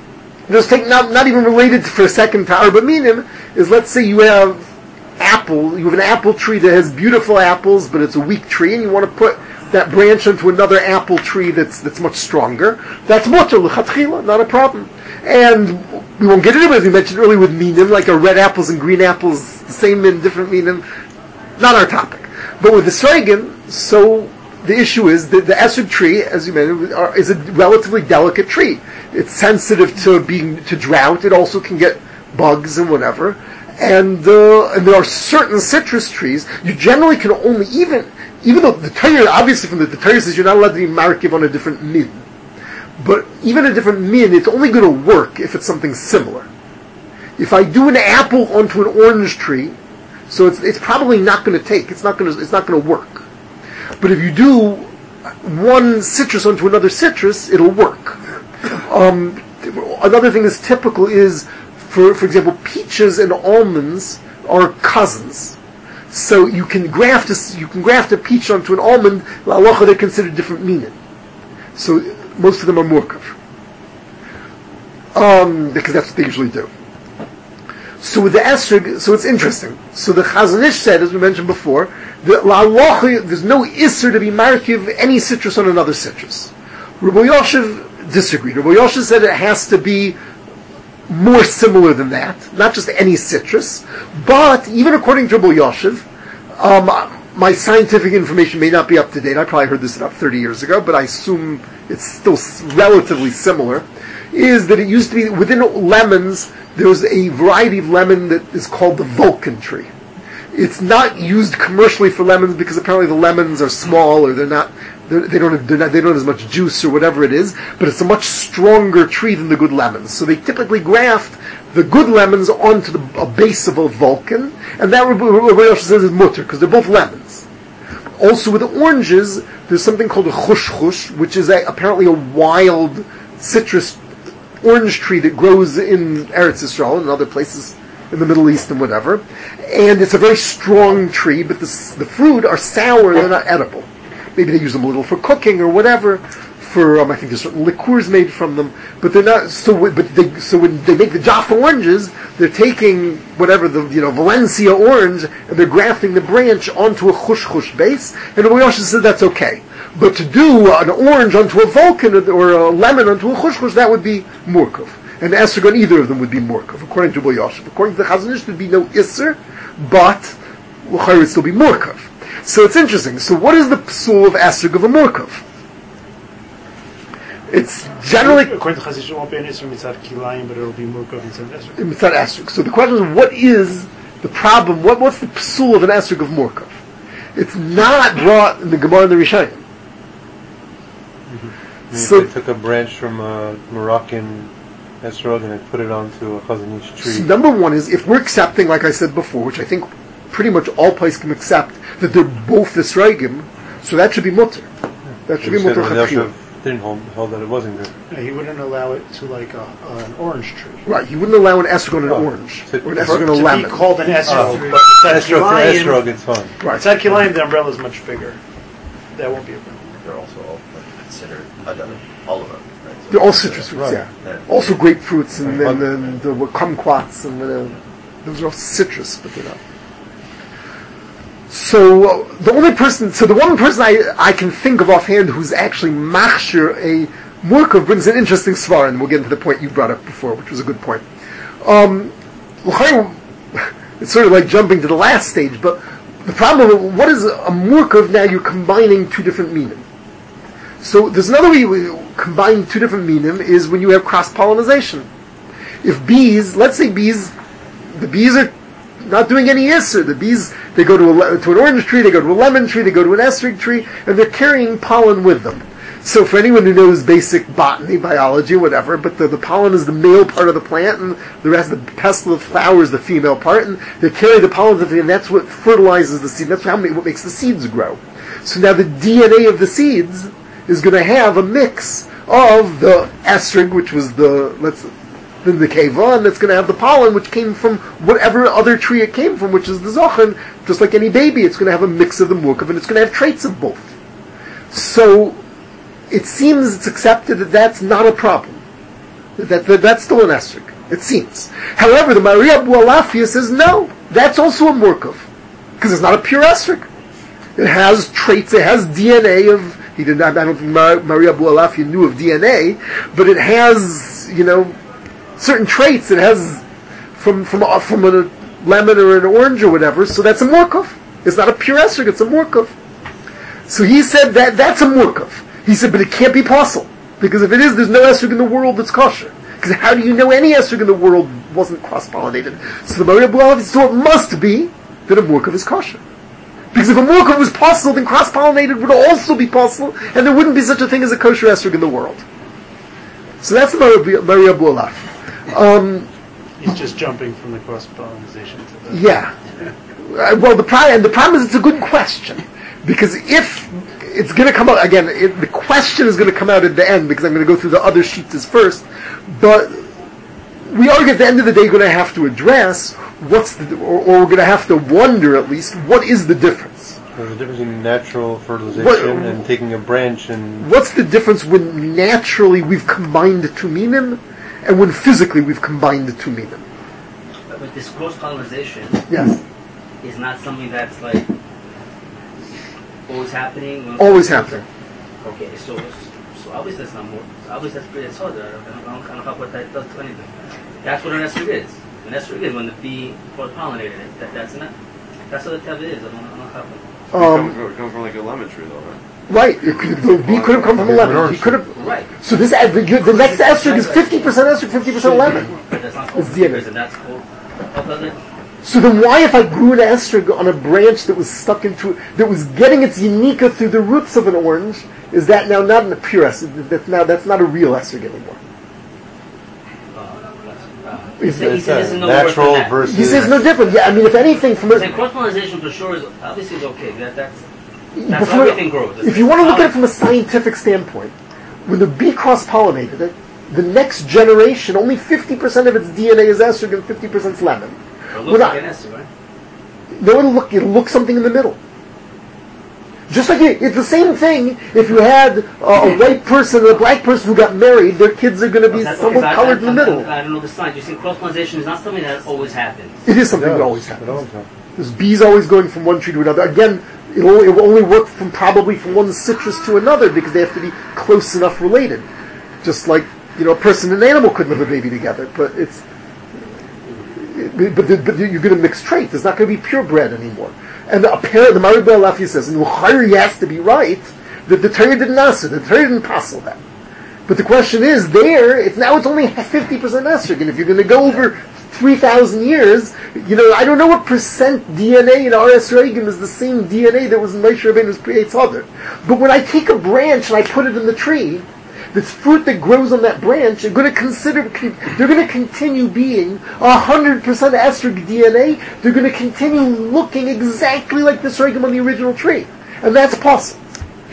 just take not even related for a second to Arba Minim, is let's say you have an apple tree that has beautiful apples, but it's a weak tree, and you want to put that branch into another apple tree that's much stronger. That's mutter l'chatchila, not a problem. And we won't get into it, as we mentioned earlier with minim, like our red apples and green apples, the same min, different minim, not our topic. But with the sreigim, so the issue is that the esrog tree, as you mentioned, is a relatively delicate tree. It's sensitive to drought. It also can get bugs and whatever. And there are certain citrus trees you generally can only even though the Torah, obviously from the Torah says you're not allowed to be markiv on a different min, but even a different min, it's only going to work if it's something similar. If I do an apple onto an orange tree, so it's probably not going to take. It's not going to work. But if you do one citrus onto another citrus, it'll work. Another thing that's typical is, for example, peaches and almonds are cousins. So you can graft a peach onto an almond. La'alocha, they're considered different meaning. So most of them are murkav, because that's what they usually do. So with the esrog, so it's interesting. So the Chazon Ish said, as we mentioned before, that la'alocha, there's no isser to be markiv any citrus on another citrus. Rabbi Yoshev disagreed. Rabbi Yoshev said it has to be more similar than that, not just any citrus, but even according to Rabbi Yoshev, my scientific information may not be up to date. I probably heard this about 30 years ago, but I assume it's still relatively similar, is that it used to be, within lemons, there's a variety of lemon that is called the Vulcan tree. It's not used commercially for lemons because apparently the lemons are small, or they don't have as much juice or whatever it is, but it's a much stronger tree than the good lemons. So they typically graft the good lemons onto a base of a Vulcan, and that Rabbi Yosef says is mutter, because they're both lemons. Also with the oranges, there's something called a chush, which is apparently a wild citrus orange tree that grows in Eretz Yisrael and other places in the Middle East and whatever. And it's a very strong tree, but the fruit are sour, they're not edible. Maybe they use them a little for cooking or whatever. For I think there's certain liqueurs made from them, but they're not. So when they make the Jaffa oranges, they're taking whatever the Valencia orange and they're grafting the branch onto a chush base. And Rabbi Yosef said that's okay. But to do an orange onto a Vulcan or a lemon onto a chush, that would be murkav. And the esrog on either of them would be murkav, according to Rabbi Yosef. According to the Chazon Ish, there'd be no isser, but l'chayr would still be murkav. So it's interesting. So what is the psul of esrog of a murkav? It's generally, according to Chazon Ish, it won't be an isser mitzad kilayim, but it'll be murkav instead of esrog. Mitzad esrog. So the question is, what is the problem? What's the psul of an esrog of murkav? It's not brought in the Gemara and the Rishayim. So they took a branch from a Moroccan esrog and they put it onto a Chazon Ish tree. So number one is, if we're accepting, like I said before, which I think pretty much all places can accept, that they're both esrogim, so that should be mutter. That should be mutter chachila. Didn't hold that it wasn't good. Yeah, he wouldn't allow it to like an orange tree. Right, he wouldn't allow an esrog on an orange, or an esrog on a lemon. To be called an esrog, but Esrog, it's fine. Right. Mitzad kilayim, the umbrella is much bigger. That won't be a problem. They're also all considered all of them. Right? So They're all citrus fruits, right. yeah. Also grapefruits and then the kumquats and those are all citrus, but they're not. So the one person I can think of offhand who's actually machshir a murkav brings an interesting svar, and we'll get into the point you brought up before, which was a good point. It's sort of like jumping to the last stage, but the problem, what is a murkav? Now you're combining two different minim. So there's another way you combine two different minim is when you have cross-pollination. If bees, let's say the bees are not doing any isser. The bees, they go to an orange tree, they go to a lemon tree, they go to an esrog tree, and they're carrying pollen with them. So for anyone who knows basic botany, biology, whatever, but the pollen is the male part of the plant, and the rest of the pestle of flower is the female part, and they carry the pollen, and that's what fertilizes the seed. That's what makes the seeds grow. So now the DNA of the seeds is going to have a mix of the esrog, which was the keva, and it's going to have the pollen, which came from whatever other tree it came from, which is the zachan. Just like any baby, it's going to have a mix of the murkav, and it's going to have traits of both. So it seems it's accepted that that's not a problem. That's still an esrog, it seems. However, the Maria Abu Alafia says no, that's also a murkav, because it's not a pure esrog. It has traits, it has DNA of. I don't think Maria Abu Alafia knew of DNA, but it has, certain traits. It has from a lemon or an orange or whatever. So that's a murkav. It's not a pure esrog, it's a murkav. So he said that's a murkav. He said, but it can't be possible. Because if it is, there's no esrog in the world that's kosher. Because how do you know any esrog in the world wasn't cross-pollinated? So the Maria Abu Alafia, so it must be that a murkav is kosher. Because if a murkav was possible, then cross-pollinated would also be possible, and there wouldn't be such a thing as a kosher esrog in the world. So that's the Maria Abu Alafia. He's just jumping from the cross-pollination to the... Yeah. Well, the problem is it's a good question. Because if it's going to come out, again, the question is going to come out at the end, because I'm going to go through the other sheets first, but we are at the end of the day going to have to address or we're going to have to wonder at least, what is the difference? There's a difference between natural fertilization and taking a branch and... What's the difference when naturally we've combined the two minim and when physically we've combined the two minim? But this cross-pollination is not something that's like always happening. Always happening. Okay, so obviously that's not more. Obviously that's pretty hard. I don't know what that does to anything. That's what an esrog is. An esrog is when the bee cross-pollinated it. That's what the teva is. I don't know how. It comes from like a lemon tree, though, right? Right. The bee could have come from a lemon. He could have. Right. So the next esrog is 50% esrog, 50% lemon. But that's not called It's DNA. and that's called. So then why, if I grew an esrog on a branch that was stuck into, that was getting its unica through the roots of an orange, is that now not a pure esrog? That's not a real esrog anymore. He says no natural versus... He says no different. Yeah, I mean, if anything, from cross-pollination for sure is obviously is okay. That's how everything grows. If you want to look at it from a scientific standpoint, when the bee cross-pollinated it, the next generation, only 50% of its DNA is esrog and 50% is lemon. It looks like an esrog, right? No, it'll look something in the middle. Just like it's the same thing if you had a white person and a black person who got married, their kids are going to be somewhat colored in the middle. I don't know the science. You see, cross-pollination is not something that always happens. It is something that always happens. There's bees always going from one tree to another. Again, it will only work probably from one citrus to another because they have to be close enough related. Just like, a person and an animal couldn't have a baby together, but you're going to mix traits. It's not going to be purebred anymore. And apparently, the Maria Abu Alafia says, and L'chayr has to be right, that the Torah didn't answer, the Torah didn't passel that. But the question is, it's only 50% esrog, and if you're going to go over 3,000 years, I don't know what percent DNA in R.S. Reagan is the same DNA that was in Moshe Rabbeinu's Pri Eitz Hadar. But when I take a branch and I put it in the tree, the fruit that grows on that branch, they're going to continue being 100% esrog DNA. They're going to continue looking exactly like the sorghum on the original tree, and that's possible.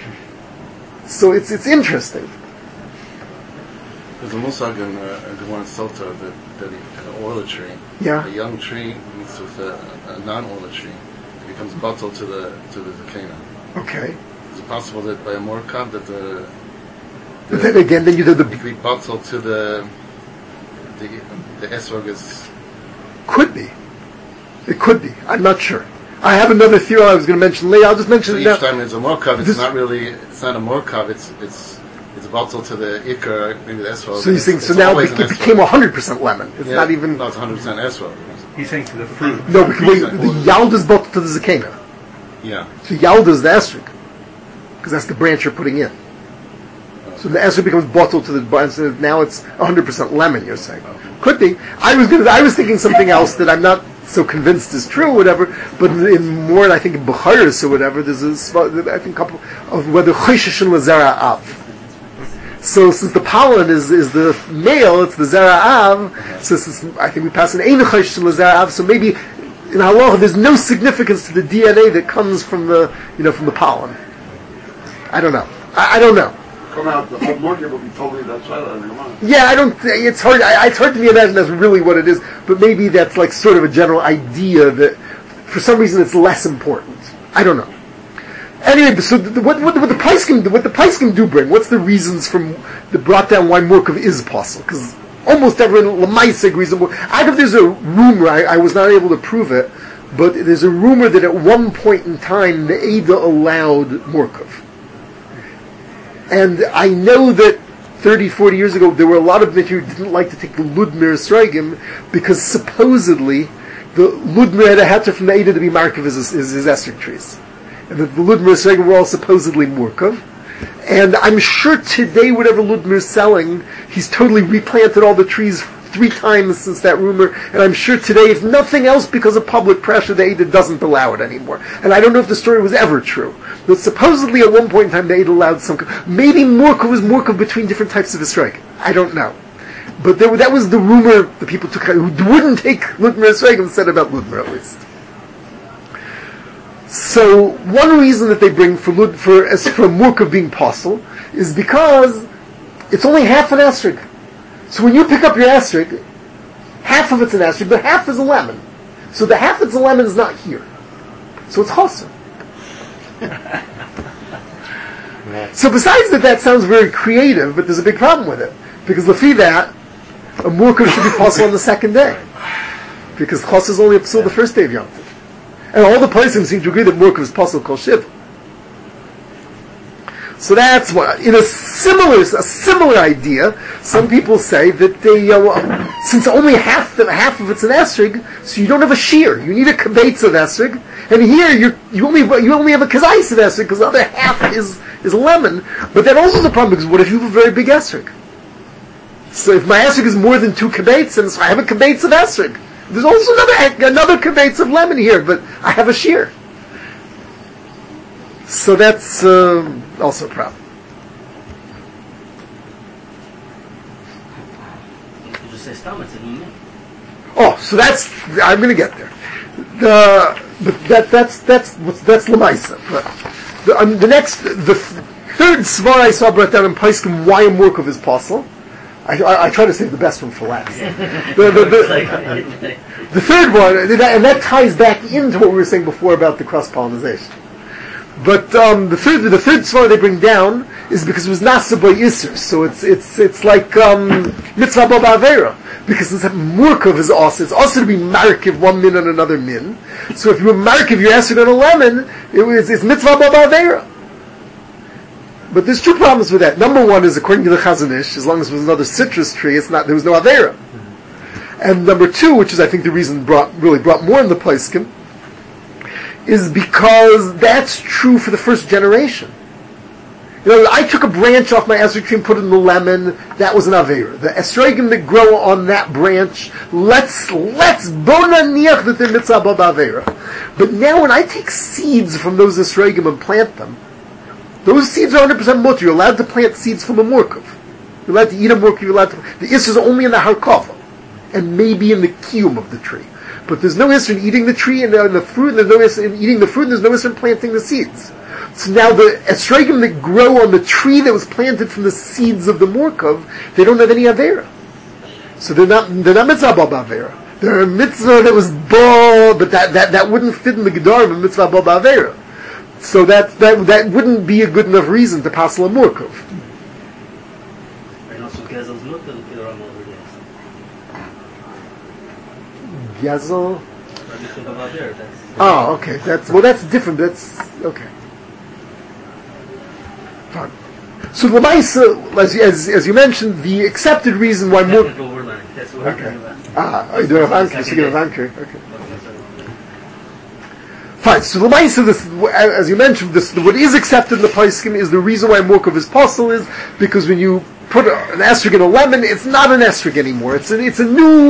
So it's interesting. There's a musag in Gemara Sota that an oil tree, a young tree meets with a non-oil tree, it becomes bottled to the zakena. Okay. Is it possible that by a morkav that but then again, then you do the... It could be bottled to the esrog is... Could be. It could be. I'm not sure. I have another theory I was going to mention later. I'll just mention it now. Each time it's a morkav, it's not a morkav, it's bottled to the ikar, maybe the esrog. So you think, so now it became 100% lemon. It's not even... No, it's 100% esrog. He's saying to the fruit. No, the yald is bottled to the zakena. Yeah. So yald is the esrog. Because that's the branch you're putting in. So the esrog becomes bottled to the branch, and now it's 100% lemon, you're saying. Could be. I was thinking something else that I'm not so convinced is true or whatever, but I think in Bukharis or whatever, there's a couple of whether Choshesh and Zera Av. So since the pollen is the male, it's the Zera Av, so I think we pass an Ein Choshesh and Zera Av, so maybe in halacha there's no significance to the DNA that comes from the pollen. I don't know. I don't know. Come out, the whole market will be totally that side of the mind. Yeah, it's hard to me imagine that's really what it is, but maybe that's like sort of a general idea that for some reason it's less important. I don't know. Anyway, so what the Paiskim do bring? What's the reasons from that brought down why Murkav is possible? Because almost everyone Lamaisa agrees. There's a rumor, I was not able to prove it, but there's a rumor that at one point in time the Eida allowed Murkav. And I know that 30, 40 years ago there were a lot of Bnei who didn't like to take the Ludmir Esrogim because supposedly the Ludmir had a heter from the Eida to be Markav his Esrog trees. And that the Ludmir Esrogim were all supposedly Murkav. And I'm sure today, whatever Ludmir is selling, he's totally replanted all the trees 3 times since that rumor. And I'm sure today, if nothing else, because of public pressure, the Eida doesn't allow it anymore. And I don't know if the story was ever true. But supposedly, at one point in time, the Eida allowed some. Maybe Murkav was Murkav between different types of Esrogim. I don't know. But that was the rumor the people took, who wouldn't take Ludmir Esrogim said about Ludmir at least. So one reason that they bring for Murkav being possible is because it's only half an esrog. So when you pick up your esrog, half of it's an esrog, but half is a lemon. So the half that's a lemon is not here. So it's chosr. So besides that sounds very creative, but there's a big problem with it. Because lefi that, a Murkav should be possible on the second day. Because chosr is only up till the first day of Yom Tov. And all the places seem to agree that Murkav is possible called Shiva. So that's what. In a similar idea, some people say that they, since only half of it's an esrog, so you don't have a shear. You need a kabeitz of esrog, and here you only have a kazais of esrog because the other half is a lemon. But that also is a problem because what if you have a very big esrog? So if my esrog is more than 2 kabeitz, and so I have a kabeitz of esrog. There's also another kabeitz of lemon here, but I have a shear. So that's also a problem. You just say stomach, it's a new name. Oh, so I'm going to get there. But that's Lamaisa. But the third svar I saw brought down in Paiskim why a Murkav is possible. I try to save the best one for last. The third one, and that ties back into what we were saying before about the cross-pollination. But the third svar they bring down is because it was nasa by Isser, so it's like mitzvah b'avera, because it's Murkav is also. It's also to be markiv one min and another min. So if you were markiv your esrog on a lemon, it's mitzvah b'avera. But there's 2 problems with that. Number one is, according to the Chazon Ish, as long as it was another citrus tree, there was no Avera. And number 2, which is I think the reason really brought more in the Paiskim, is because that's true for the first generation. I took a branch off my esrog tree and put it in the lemon, that was an Avera. The esrogim that grow on that branch, let's bonaniach that they're mitzvah b'avera. But now when I take seeds from those esrogim and plant them, those seeds are 100% mutter. You're allowed to plant seeds from a Murkav. You're allowed to eat a Murkav. The Isser is only in the Harkava, and maybe in the Kiyum of the tree. But there's no Isser in eating the tree and the fruit, and there's no Isser in eating the fruit, and there's no Isser in planting the seeds. So now the esrogim that grow on the tree that was planted from the seeds of the Murkav, they don't have any Avera. So they're not mitzvah b'avera. They're a mitzvah that was but that wouldn't fit in the Gedar of a mitzvah b'avera. So that wouldn't be a good enough reason to pass a Murkav. And also Gezel's not the Kiram over there. Gezel? That's Oh, okay. That's different. That's okay. Fine. So the Lamaisa, as you mentioned, the accepted reason why Murkav. That's what we're learning. That's what we're learning about. Are you doing a Vanker? So you get a Vanker. Okay. Fine. So the Lamaisa, as you mentioned, what is accepted in the Paiskim is the reason why Murkav is possible is because when you put an esrog in a lemon, it's not an esrog anymore. It's a new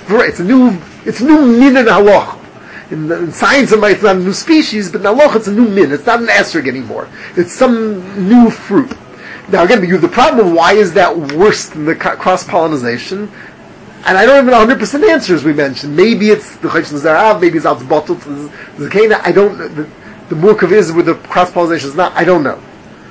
min in halacha. In science, it might not a new species, but in halacha, it's a new min. It's not an esrog anymore. It's some new fruit. Now again, you have the problem of why is that worse than the cross-pollination? And I don't have 100% answer, as we mentioned. Maybe it's the Chayshon Zarav, maybe it's bottled to the Zakena. I don't know. The Murkav is with the cross-pollination is not. I don't know.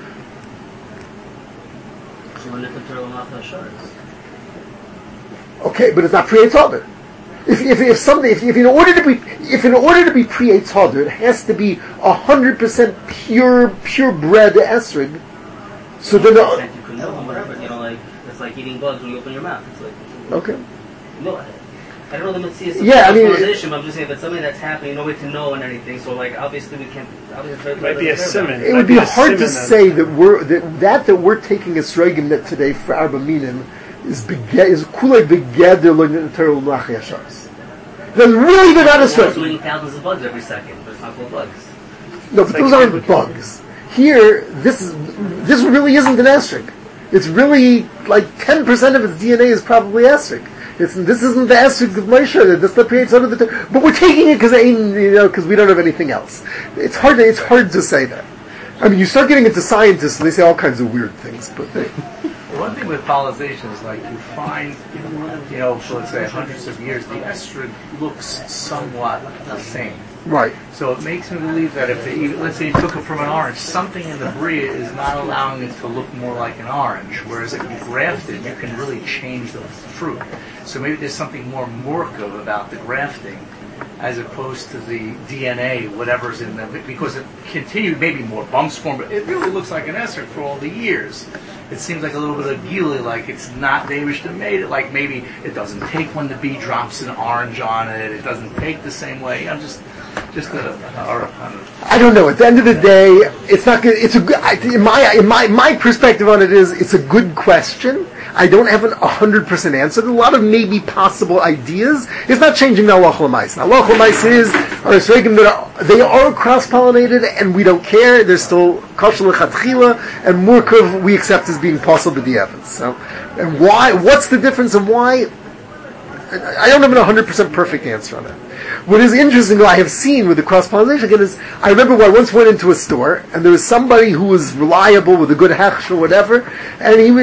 Okay, but it's not pre-Eitzader. If in order to be pre-Eitzader, it has to be 100% purebred esrog. So then whatever, it's like eating bugs when you open your mouth. It's like Okay. No, I don't know the Metzias of Yeah, I mean, civilization, but I'm just saying if it's something that's happening, no way to know and anything. So like obviously we can't. It might be a simon. It would be hard to say that we're taking a sreigim that today for Arba Minim is kulei begeder l'niterul l'machia sharis. Then really they're not a We're also sreigim. eating thousands of bugs every second, but it's not called bugs. No, but those aren't bugs. Here, this really isn't an esrog. It's really like 10% of its DNA is probably esrog. This isn't the esrog of Moshe. That's the creates out of the. But we're taking it because we don't have anything else. It's hard to say that. I mean, you start getting into scientists, and they say all kinds of weird things. But One thing with pollination is like you find, for let's say hundreds of years, the estrus looks somewhat the same. right. So it makes me believe that if let's say you took it from an orange, something in the bria is not allowing it to look more like an orange. Whereas if you graft it, you can really change the fruit. So maybe there's something more morkav about the grafting as opposed to the DNA, whatever's in them, because it continued, maybe more bumps form, but it really looks like an esrog for all the years. It seems like a little bit of gili, like it's not they wish to made it, like maybe it doesn't take when the bee drops an orange on it, it doesn't take the same way. I'm just I don't know. At the end of the day, it's not good. It's a good. In my perspective on it is, it's a good question. I don't have 100% answer. There's a lot of maybe possible ideas. It's not changing the halacha l'maisa. Halacha l'maisa is they are cross-pollinated, and we don't care. They're still kosher l'chatchila, and murkav we accept as being possible b'diavad. So, and why? What's the difference, and why? I don't have an 100% perfect answer on it. What is interesting, though, I have seen with the cross-pollination again is, I remember I once went into a store, and there was somebody who was reliable with a good hechsh or whatever, and he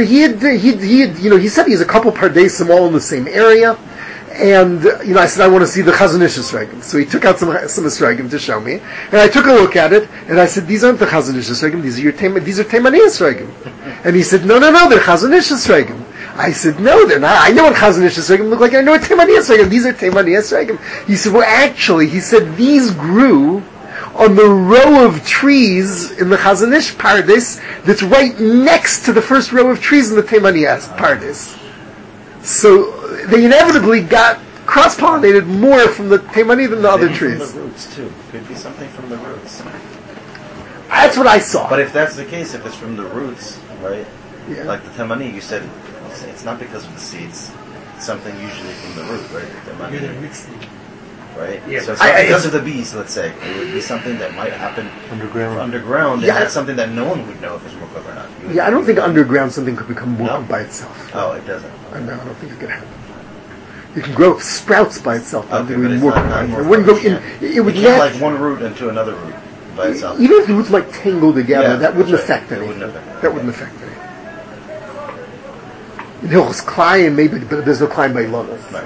said he has a couple pardesim all in the same area, and I said I want to see the Chazon Ish Esrogim. So he took out some Esrogim to show me, and I took a look at it, and I said these aren't the Chazon Ish Esrogim, these are Teimani Esrogim. And he said no, they're Chazon Ish Esrogim. I said, no, they're not. I know what Chazon Ish Esrogim look like. I know what Teimani Esrogim. These are Teimani Esrogim. He said, well, actually, these grew on the row of trees in the Chazon Ish Pardes that's right next to the first row of trees in the Teimani Pardes. So they inevitably got cross-pollinated more from the Teimani than the other trees. From the roots, too. Could be something from the roots. That's what I saw. But if that's the case, if it's from the roots, right? Yeah. Like the Teimani, you said it's not because of the seeds. It's something usually from the root, right? The Teimani. Right? Yeah. So it's not because of the bees, let's say. It would be something that might happen underground, Yeah. and that's something that no one would know if it's mukhav or not. Yeah, I don't think underground something could become mukhav by itself. Oh, it doesn't. I don't think it could happen. You can grow sprouts by itself. Okay, It but would it's work. not It wouldn't go in. It would can't not. like one root into another root by itself. Even if the roots like tangle together, Yeah, that wouldn't that's right. affect It anything. wouldn't affect That wouldn't affect anything. In Hilchos Klayim, maybe, but there's no Klayim by Lonas. Right.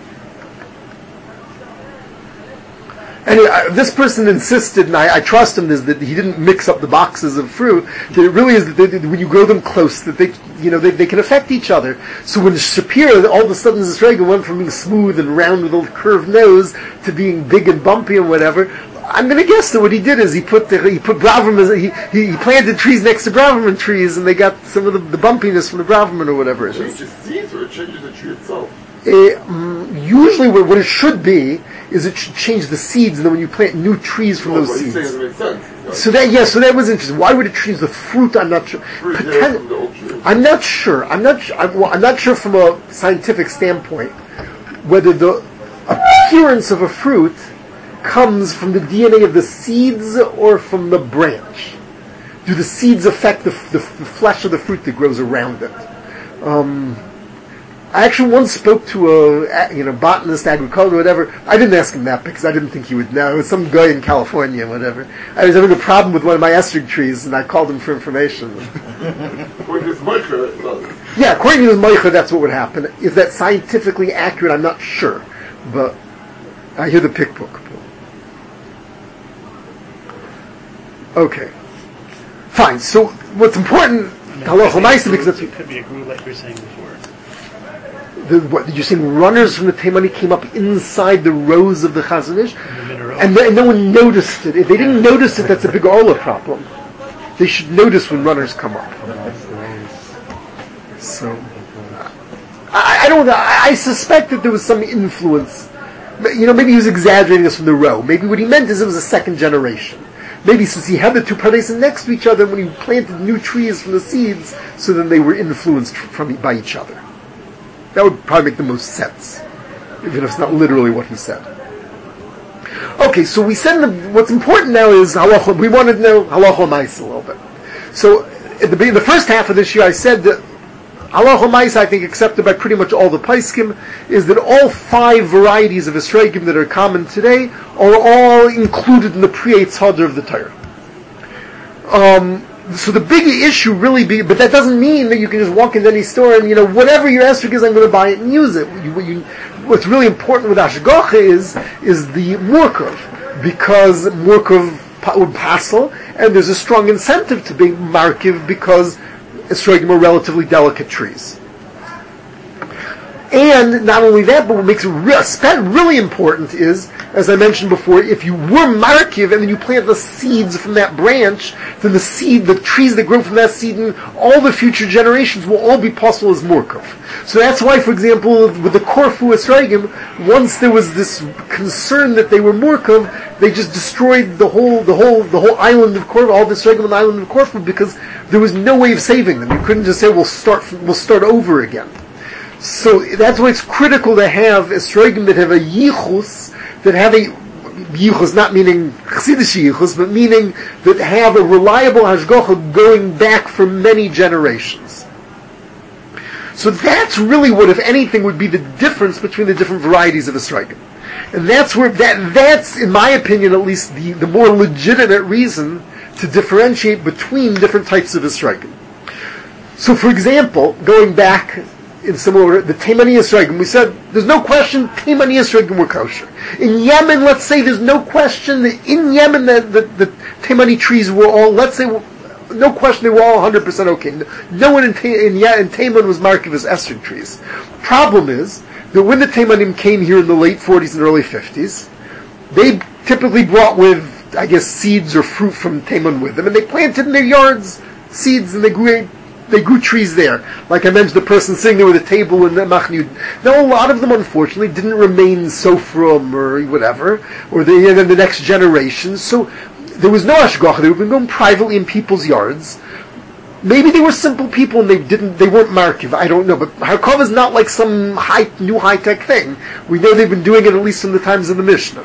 Anyway, this person insisted, and I trust him, is that he didn't mix up the boxes of fruit. That it really is that when you grow them close, that they can affect each other. So when Shapir, all of a sudden, this Reagan went from being smooth and round with a curved nose to being big and bumpy and whatever. I'm going to guess that what he did is he put Braverman, he planted trees next to Braverman trees, and they got some of the bumpiness from the Braverman or whatever it It is. changes seeds or it changes the tree itself? Usually what it should be is it should change the seeds, and then when you plant new trees from those What seeds. you're saying doesn't make sense. So that was interesting. Why would it change the fruit? I'm not sure. I'm not sure. I'm not sure from a scientific standpoint whether the appearance of a fruit comes from the DNA of the seeds or from the branch. Do the seeds affect the flesh of the fruit that grows around it? I actually once spoke to a botanist, agriculture, whatever. I didn't ask him that because I didn't think he would know. It was some guy in California, whatever. I was having a problem with one of my estrog trees, and I called him for information. According to this Moshe, it does. Yeah, according to the Moshe, that's what would happen. Is that scientifically accurate? I'm not sure, but I hear the pickbook. Okay, fine. So what's important? Halacha l'maisa, because it could be a group like you were saying before. What did you say? Runners from the Teimani came up inside the rows of the Chazon Ish, and no one noticed it. If they didn't notice it, that's a big Orla problem. They should notice when runners come up. So, I don't know. I suspect that there was some influence. Maybe he was exaggerating this from the row. Maybe what he meant is it was a second generation. Maybe since he had the two pardesim next to each other, when he planted new trees from the seeds, so then they were influenced by each other. That would probably make the most sense, even if it's not literally what he said. Okay, so we said what's important now is halacha. We wanted to know halacha ma'isa a little bit. So at the first half of this year, I said that halacha ma'isa, I think accepted by pretty much all the paiskim, is that all 5 varieties of esrogim that are common today are all included in the pre-Eitz Hadar of the Torah. So the big issue really but that doesn't mean that you can just walk into any store and, whatever your esrog is, I'm going to buy it and use it. What's really important with hashgacha is the murkav, because murkav would passel, and there's a strong incentive to be markiv because esrogim are relatively delicate trees. And not only that, but what makes it really important is, as I mentioned before, if you were markiv and then you plant the seeds from that branch, then the trees that grow from that seed and all the future generations will all be possible as murkav. So that's why, for example, with the Korfu esrogim, once there was this concern that they were murkav, they just destroyed the whole island of Korfu, all the esrogim on the island of Korfu, because there was no way of saving them. You couldn't just say we'll start over again. So that's why it's critical to have esrogim that have a yichus, that have a yichus, not meaning chassidish yichus, but meaning that have a reliable hashgacha going back for many generations. So that's really what, if anything, would be the difference between the different varieties of esrogim. And that's where that's, in my opinion, at least the more legitimate reason to differentiate between different types of esrogim. So, for example, going back in similar order, the Taimani esrogim, we said there's no question Taimani esrogim were kosher. In Yemen, let's say there's no question that in Yemen the Taimani trees were all, let's say, no question they were all 100% okay. No one in Taiman was markiv as esrog trees. Problem is that when the Taimanim came here in the late 40s and early 50s, they typically brought with, I guess, seeds or fruit from Taiman with them, and they planted in their yards seeds, and they grew trees there. Like I mentioned, the person sitting there with a table in the Machniud. Now, a lot of them, unfortunately, didn't remain so from or whatever, or then the next generation. So there was no hashgacha. They were going privately in people's yards. Maybe they were simple people and they weren't markiv. I don't know. But harkava is not like some new high-tech thing. We know they've been doing it at least from the times of the Mishnah.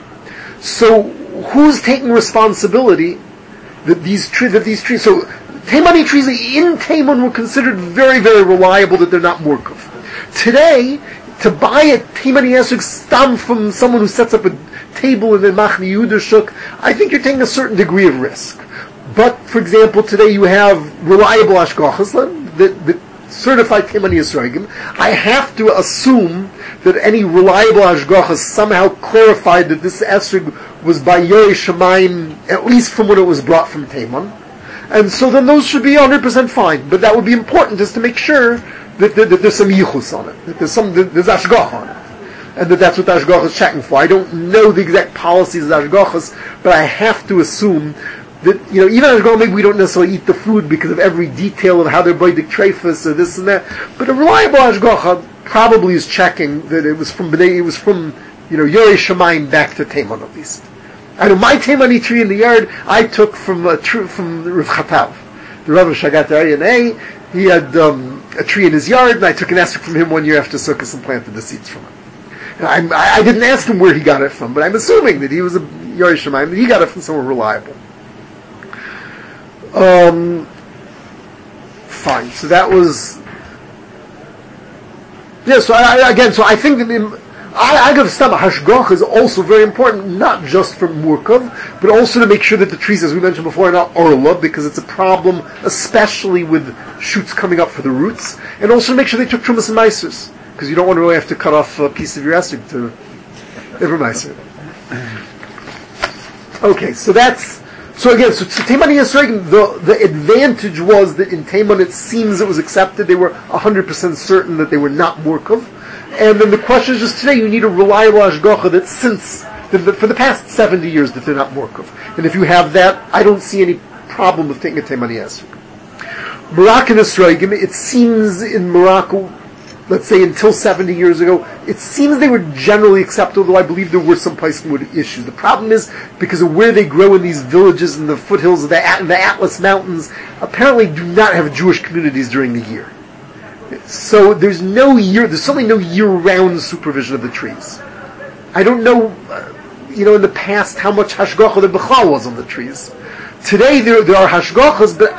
So who's taking responsibility that these trees? So Taimani trees in Taiman were considered very, very reliable, that they're not murkav. Today, to buy a Taimani esrog stam from someone who sets up a table in the Machni Yehuda Shuk, I think you're taking a certain degree of risk. But, for example, today you have reliable hashgachas, that certified Taimani esrogim. I have to assume that any reliable hashgachas somehow clarified that this esrog was by Yorei Shamayim, at least from when it was brought from Taiman. And so then those should be 100% fine. But that would be important just to make sure that there's some yichus on it, that there's hashgacha on it. And that's what the hashgacha is checking for. I don't know the exact policies of the hashgachas, but I have to assume that, even hashgacha, maybe we don't necessarily eat the food because of every detail of how they're boidik treifus or this and that. But a reliable hashgacha probably is checking that it was from Yorei Shamayim back to Taiman at least. I know my Taimani tree in the yard I took from Rav Chatav, the Rav Shagat Aryeh. He had a tree in his yard, and I took an esrog from him 1 year after Sukkot and planted the seeds from it. And I didn't ask him where he got it from, but I'm assuming that he was a Yorei Shamayim, that he got it from somewhere reliable. Fine. So that was. Yeah. So I think that. Agav Stama hashgacha is also very important, not just for murkav, but also to make sure that the trees, as we mentioned before, are not orla, because it's a problem, especially with shoots coming up for the roots, and also to make sure they took trumas and maisers, because you don't want to really have to cut off a piece of your esrog to every meiser. Okay, so Taimani esrogim, the advantage was that in Taiman it seems it was accepted. They were 100% certain that they were not murkav. And then the question is just today, you need a reliable hashgacha that for the past 70 years that they're not murkav. And if you have that, I don't see any problem with taking a Taimani esrog. Moroccan esrogim, it seems in Morocco, let's say until 70 years ago, it seems they were generally accepted, although I believe there were some Paiskim with issues. The problem is, because of where they grow in these villages in the foothills of the Atlas Mountains, apparently do not have Jewish communities during the year. So there's certainly no year-round supervision of the trees. I don't know, in the past, how much hashgacha there b'chal was on the trees. Today there are hashgachas, but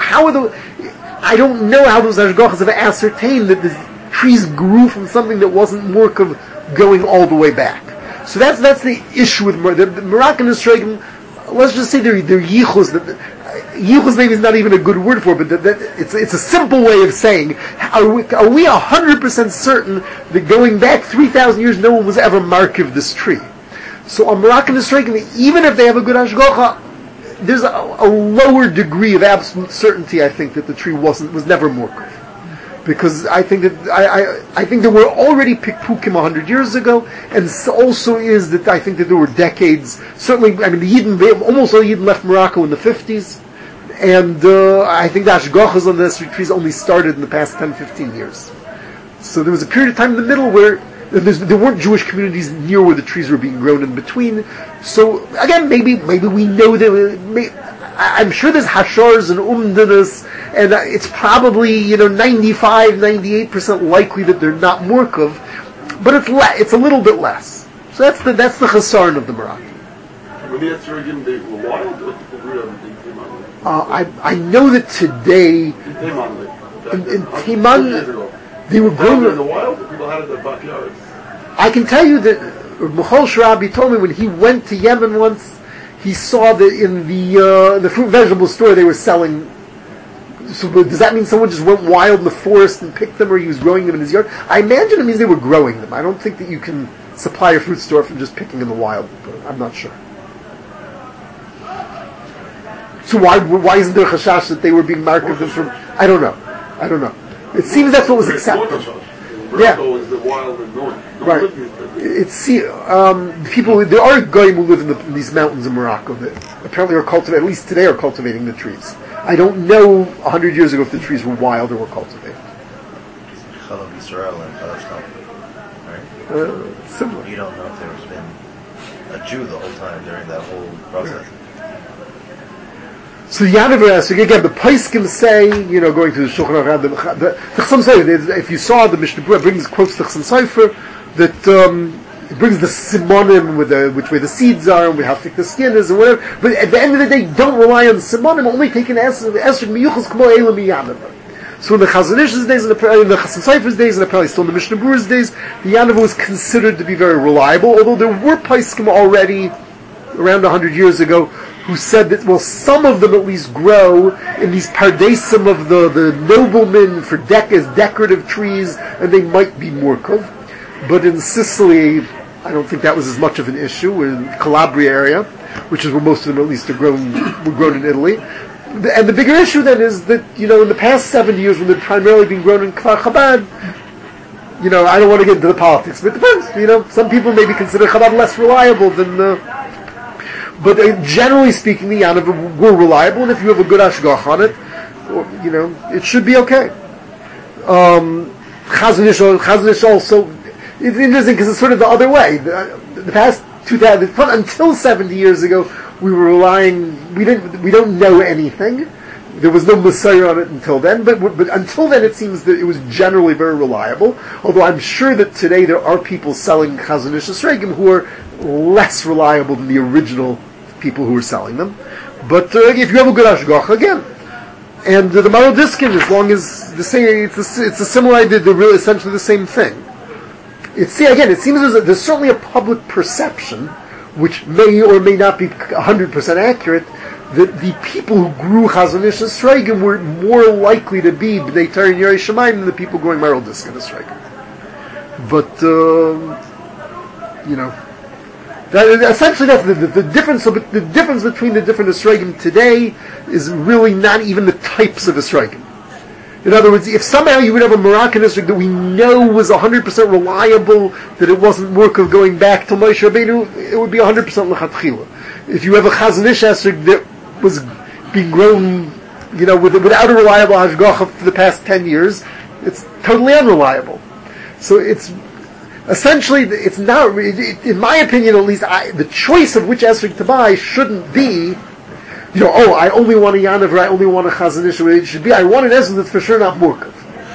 I don't know how those hashgachas have ascertained that the trees grew from something that wasn't murkav going all the way back. So that's the issue with the Moroccan Esrogim. Let's just say they're yichus. Yichus maybe is not even a good word for it, but it's a simple way of saying, are we 100% certain that going back 3,000 years no one was ever markiv this tree? So on Moroccan Esrogim, even if they have a good hashgacha, there's a lower degree of absolute certainty, I think, that the tree was never murkav. Because I think that I think there were already pikpukim 100 years ago, and also is that I think that there were decades. Certainly, the Yidden, almost all Yidden left Morocco in the 50s, and I think the hashgachas on the trees only started in the past 10-15 years. So there was a period of time in the middle where there weren't Jewish communities near where the trees were being grown in between. So again, maybe we know that. I'm sure there's hashars and umdanas, and it's probably 95-98% likely that they're not murkav, but it's a little bit less. So that's the chasarn of the Moroccan. When the Esrogim, they were wild, or people grew everything? I know that today in Teiman they were grown in the wild. People had it in their backyards. I can tell you that Michal Sharabi told me when he went to Yemen once. He saw that in the fruit and vegetable store they were selling. So does that mean someone just went wild in the forest and picked them, or he was growing them in his yard? I imagine it means they were growing them. I don't think that you can supply a fruit store from just picking in the wild. But I'm not sure. So why isn't there chashash that they were being marketed them from? I don't know. It seems that's what was accepted. Yeah. Is the wild and north. Right. People. There are goyim who live in these mountains in Morocco that apparently are cultivating. At least today, are cultivating the trees. I don't know 100 years ago if the trees were wild or were cultivated. Chalav Yisrael and Chalav Stam, right? Similar. You don't know if there's been a Jew the whole time during that whole process. So Yanav asks again. The Paiskim say, going to the Shulchan Aruch, the Chasam Sofer. If you saw the Mishnah Berurah quotes the Chasam Sofer that it brings the simonim with which way the seeds are and how thick the skin is and whatever. But at the end of the day, don't rely on simonim. Only take an esrog miyuchas kmo elam Yanav. So in the Chazon Ish's days, in the Chasam Sofer's days, and apparently still in the Mishnah Berurah's days, the Yanav was considered to be very reliable. Although there were Paiskim already around 100 years ago who said that, some of them at least grow in these pardesim of the noblemen for as decorative trees, and they might be murkav. But in Sicily, I don't think that was as much of an issue. In Calabria area, which is where most of them at least were grown in Italy. And the bigger issue then is that, in the past 70 years when they've primarily been grown in Kfar Chabad, I don't want to get into the politics, but it depends. Some people maybe consider Chabad less reliable than... But generally speaking, the Yanav were reliable, and if you have a good hashgach on it, it should be okay. Chazon Ish also, it's interesting because it's sort of the other way. The past 2000, until 70 years ago, we were relying. We don't know anything. There was no Messiah on it until then, but until then, it seems that it was generally very reliable. Although I'm sure that today there are people selling Chazon Ish Esrogim who are less reliable than the original people who were selling them. But if you have a good hashgacha, again, and the Marodiskin, as long as the same, it's a similar idea. They're really essentially the same thing. It seems there's certainly a public perception, which may or may not be 100% accurate, that the people who grew Chazon Ish Esrogim were more likely to be B'nai Torah and Yerei Shamayim than the people growing Marodiskin Esrogim. But essentially that's the difference. So the difference between the different Esrogim today is really not even the types of Esrogim. In other words, if somehow you would have a Moroccan Esrog that we know was 100% reliable, that it wasn't murkav going back to Moshe Rabbeinu, it would be 100% l'chatchila. If you have a Chazon Ish Esrog that was being grown, without a reliable hashgacha for the past 10 years, it's totally unreliable. So it's essentially, it's not, in my opinion at least, the choice of which esrog to buy shouldn't be, I only want a Yanav or I only want a Chazon Ish. It should be, I want an esrog that's for sure not Murkav.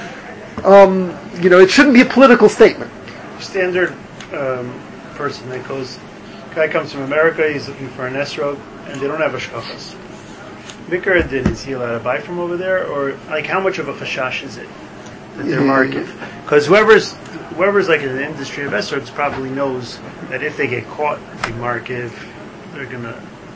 It shouldn't be a political statement. Standard person that goes, guy comes from America, he's looking for an esrog, and they don't have hashgachas. Mikra din, is he allowed to buy from over there, or like how much of a chashash is it that they're markiv? Because whoever's like in the industry of esrogs probably knows that if they get caught being markiv, they're gonna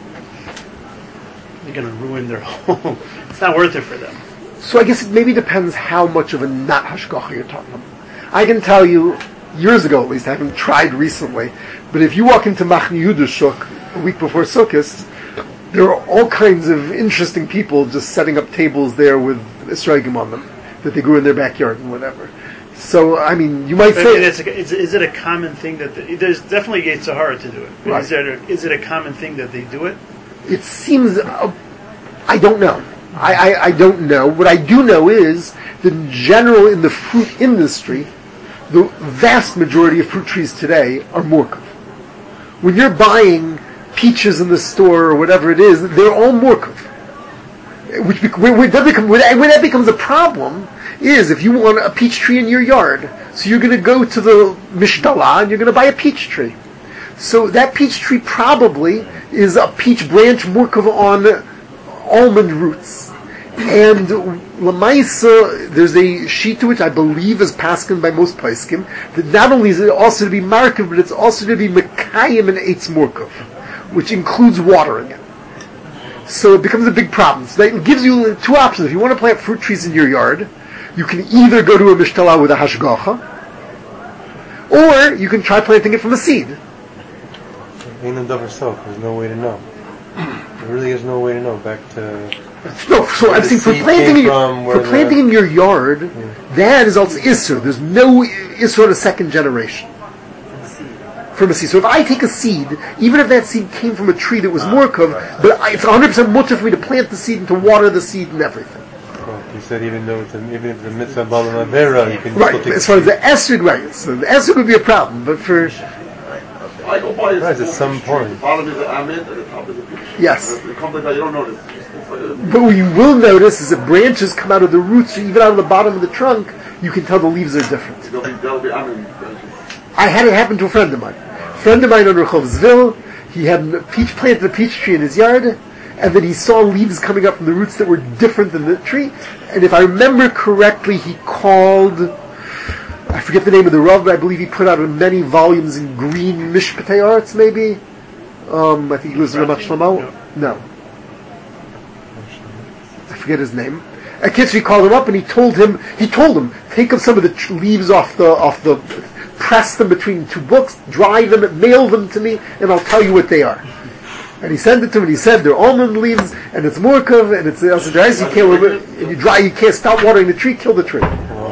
ruin their whole. It's not worth it for them. So I guess it maybe depends how much of a not hashgacha you're talking about. I can tell you, years ago at least, I haven't tried recently, but if you walk into Machne Yehuda Shuk a week before Sukkot, there are all kinds of interesting people just setting up tables there with esrogim on them that they grew in their backyard and whatever. So, I mean, you might say... Is it a common thing that... there's definitely Yetzer Hara to do it. But right. Is it a common thing that they do it? It seems... I don't know. I don't know. What I do know is that in general in the fruit industry, the vast majority of fruit trees today are Murkav. When you're buying peaches in the store or whatever it is, they're all Murkav. When that becomes a problem is if you want a peach tree in your yard, so you're going to go to the Mishdala and you're going to buy a peach tree. So that peach tree probably is a peach branch Murkav on almond roots. And Lamaisa, there's a sheet to which I believe is paskin by most paiskim, that not only is it also to be markav, but it's also to be mekayim and eitz murkav, which includes watering it. So it becomes a big problem. So that gives you two options. If you want to plant fruit trees in your yard, you can either go to a mishtala with a hashgacha, or you can try planting it from a seed. Ain't no double self. There's no way to know. There really is no way to know. Back to... No, so I'm saying for planting in your yard, that is also Isser. There's no Isser to second generation. From a seed. So if I take a seed, even if that seed came from a tree that was Murkav, but it's 100% mutter for me to plant the seed and to water the seed and everything. Well, you said even if the mitzvah b'alam avera, you can right, still take as far as the esrog, right. So the esrog would be a problem, but for... I go buy at some point. The bottom is the amid and the top is the peach. Yes. It comes like that, you don't notice. But what you will notice is that branches come out of the roots, or even out of the bottom of the trunk, you can tell the leaves are different. They'll be amid branches. I had it happen to a friend of mine. A friend of mine on Rechovsville, he had planted a peach tree in his yard, and then he saw leaves coming up from the roots that were different than the tree. And if I remember correctly, he called... I forget the name of the Rav, but I believe he put out many volumes in green Mishpatei Arts, maybe. I think he lives in Ramat Shlomo. No. I forget his name. A kid, so he called him up and he told him, take up some of the leaves off the, press them between two books, dry them, mail them to me, and I'll tell you what they are. And he sent it to him, and he said, they're almond leaves, and it's Murkav, and it's dry, so you can't stop watering the tree, kill the tree.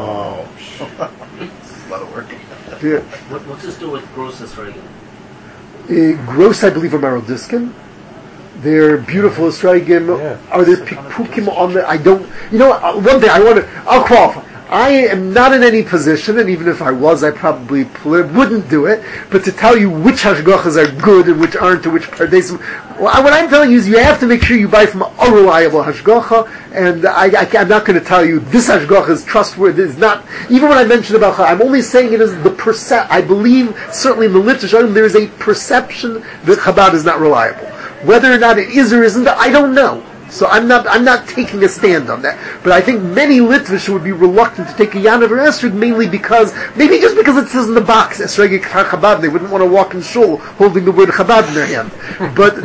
Yeah. What's this do with gross esrogim? Gross, I believe, are Marodiskin. They're beautiful esrogim. Yeah. Are there pikpukim on the... I don't... one thing I'll qualify. I am not in any position, and even if I was, I probably wouldn't do it, but to tell you which hashgachas are good and which aren't, to which pardesim... What I'm telling you is you have to make sure you buy from a reliable hashgacha, and I'm not going to tell you this hashgacha is trustworthy. It's not... Even when I mention about I'm only saying it as the I believe, certainly in the literature, there is a perception that Chabad is not reliable. Whether or not it is or isn't, I don't know. So I'm not taking a stand on that. But I think many Litvish would be reluctant to take a Yanav or Esrog, mainly maybe just because it says in the box, Esrog Chabad, they wouldn't want to walk in shul holding the word Chabad in their hand. But,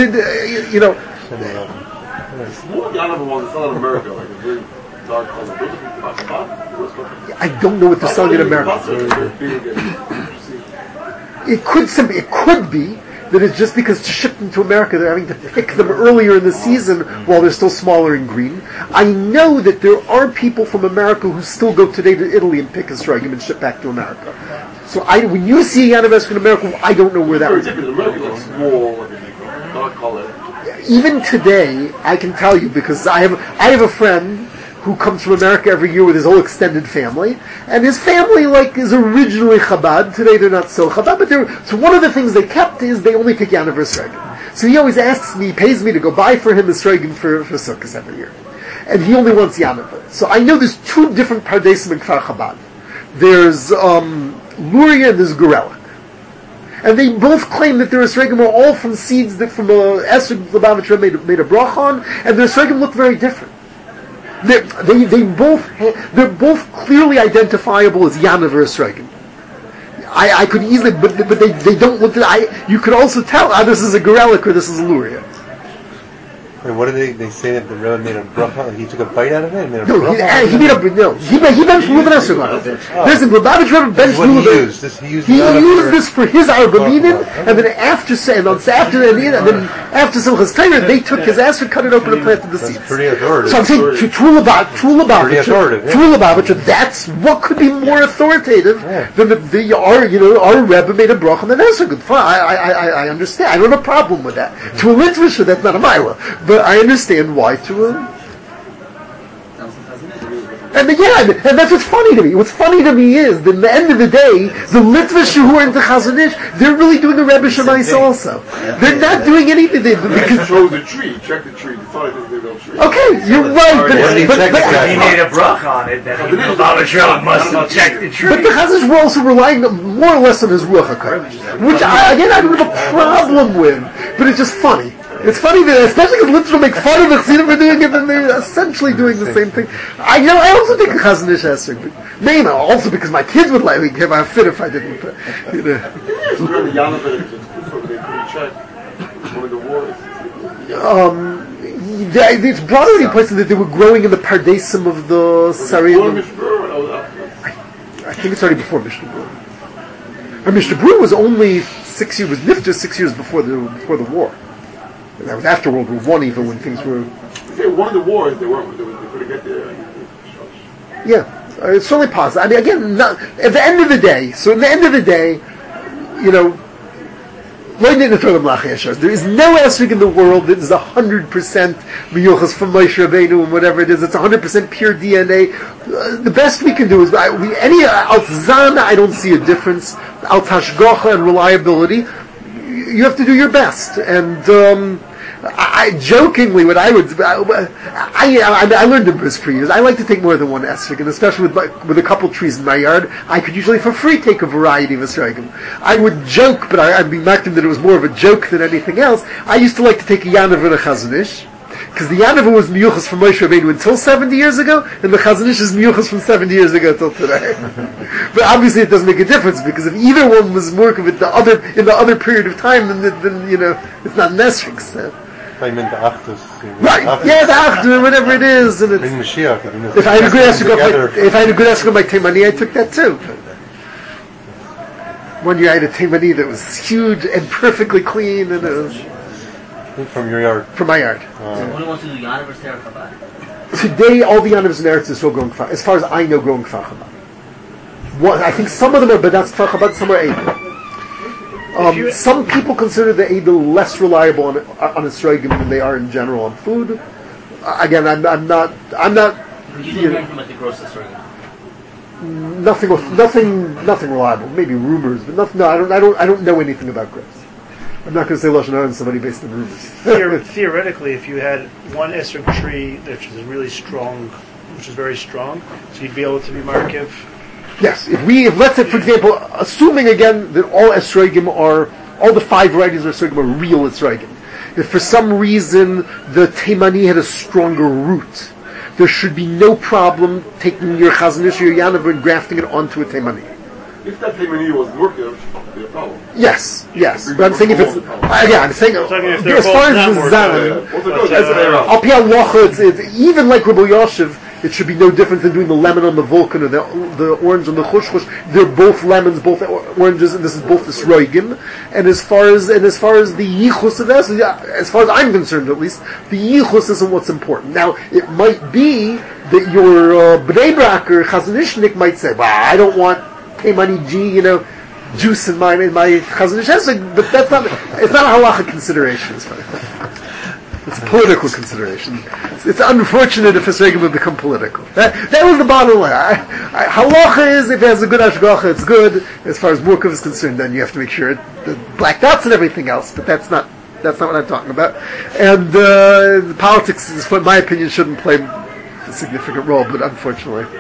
Yanav one is in America, like a very dark color. I don't know what they're selling in America. It could be that it's just because to ship them to America, they're having to pick them earlier in the season while they're still smaller and green. I know that there are people from America who still go today to Italy and pick esrogim and ship back to America. So when you see a Yanav Esrog in America, I don't know where that was. Even today, I can tell you, because I have a friend who comes from America every year with his whole extended family, and his family is originally Chabad. Today they're not so Chabad, but so one of the things they kept is they only take Yanav Esrogim. So he always asks me, he pays me to go buy for him Esrogim for Sukkot every year, and he only wants Yanav. So I know there's two different Pardesim in Kfar Chabad. There's Luria and there's Gorelick. And they both claim that their esrogim are all from seeds that from Esrog Lubavitcher made a brach on, and their esrogim look very different. They're both clearly identifiable as Yanav or esrogim. I could easily, but they don't look. You could also tell this is a Gorelick or this is a Luria. And what did they say that the Rebbe made a bracha? He took a bite out of it and made a No, bracha? he benched Lulav and Esrog. Listen, Lubavitch Rebbe benched Lulav. He used this for his Arbaminin, and then after Simchas Torah, they took his Esrog, cut it open, and planted the seeds. That's pretty authoritative. So I'm saying, to Lubavitch, that's what could be more authoritative than our Rebbe made a bracha and an Esrog. I understand. I don't have a problem with that. To a Litvisher, that's not a Maila. But I understand why to and that's what's funny to me. What's funny to me is that at the end of the day, the Litvish who are into Chazon Ish, they're really doing the Rebbe Shemais also. They're not doing anything. Because show the tree, check the tree, decide if they don't tree. Okay, you're right. But he made a brach on it. That he must have checked the tree. But the Chazon Ish were also relying more or less on his Ruach HaKodesh, which I don't have a problem with. But it's just funny. It's funny that, especially because Litvish will make fun of the Chassidim for doing it, and they're essentially doing the same thing. I also think a Chazon Ish Esrog, but maybe also because my kids would let me give a fit if I didn't. It's really Yanav and they couldn't check one of the wars. It's brought out in places that they were growing in the Pardesim of the Sarim. I think it's already before Mishnah Berurah. Our Mishnah Berurah was only 6 years, was Nifta 6 years before the war. And that was after World War I, even when things were. They won the wars. They couldn't get there. Yeah, it's certainly possible. I mean, again, at the end of the day, there is no esrog in the world that is 100% miyuchas from Moshe Rabbeinu and whatever it is. It's 100% pure DNA. The best we can do is any altzana. I don't see a difference. Al tashgocha and reliability. You have to do your best, and I jokingly, what I would, I learned in Bris for years. I like to take more than one esrog, and especially with a couple trees in my yard, I could usually for free take a variety of esrogim. I would joke, but I'd be marked that it was more of a joke than anything else. I used to like to take a Yanav and a Chazon Ish, because the Yanav was miyuchas from Moshe Rabbeinu until 70 years ago, and the Chazon Ish is miyuchas from 70 years ago till today. But obviously it doesn't make a difference, because if either one was more of it in the other period of time, then it's not nesrig. So. I meant the Achdus. Right, yeah, the Achdus, whatever it is. And it's, if I had a good esrog on my Teimani, I took that too. One year I had a Teimani that was huge and perfectly clean, and it was... From your yard? From my yard. Only wants to do Yanav or Sarah Chabad? Today, all the Yanavs in Eretz is still growing Kfar. As far as I know, growing Kfar Chabad. I think some of them are Badatz Kfar Chabad, some are Eidel. Some people consider the Eidel less reliable on esrogim than they are in general on food. Again, I'm not. You didn't learn from the gross esrogim. Nothing reliable. Maybe rumors, but nothing. No, I don't know anything about grapes. I'm not going to say Lashon Hara on somebody based on rumors. Theoretically, if you had one esrog tree which is really strong, which is very strong, so you'd be able to be markiv. Yes, if let's say, for example, assuming again that all the 5 varieties of esrogim are real esrogim, if for some reason the Teimani had a stronger root, there should be no problem taking your Chazon Ish or your Yanav and grafting it onto a Teimani. If that Teimani was Murkiv, it would be a problem. Yes. But I'm saying if it's... I'm saying, as far as the Zan, Al Pi Halacha, it's even like Rabbi Yoshev, it should be no different than doing the lemon on the Vulcan or the orange on the Chushchush. They're both lemons, both oranges, and this is both the Sroigim. And as far as the Yichus of this, as far as I'm concerned at least, the Yichus isn't what's important. Now, it might be that your Bnei Brak or Chazon Ishnik might say, well, I don't want Teimani G, juice in my Chazon Ish, but it's not a halacha consideration. It's a political consideration. It's unfortunate if a Sregim would become political. That was the bottom line. Halacha is, if it has a good hashgacha, it's good. As far as Murkav is concerned, then you have to make sure the black dots and everything else, but that's not what I'm talking about. And the politics, in my opinion, shouldn't play a significant role, but unfortunately.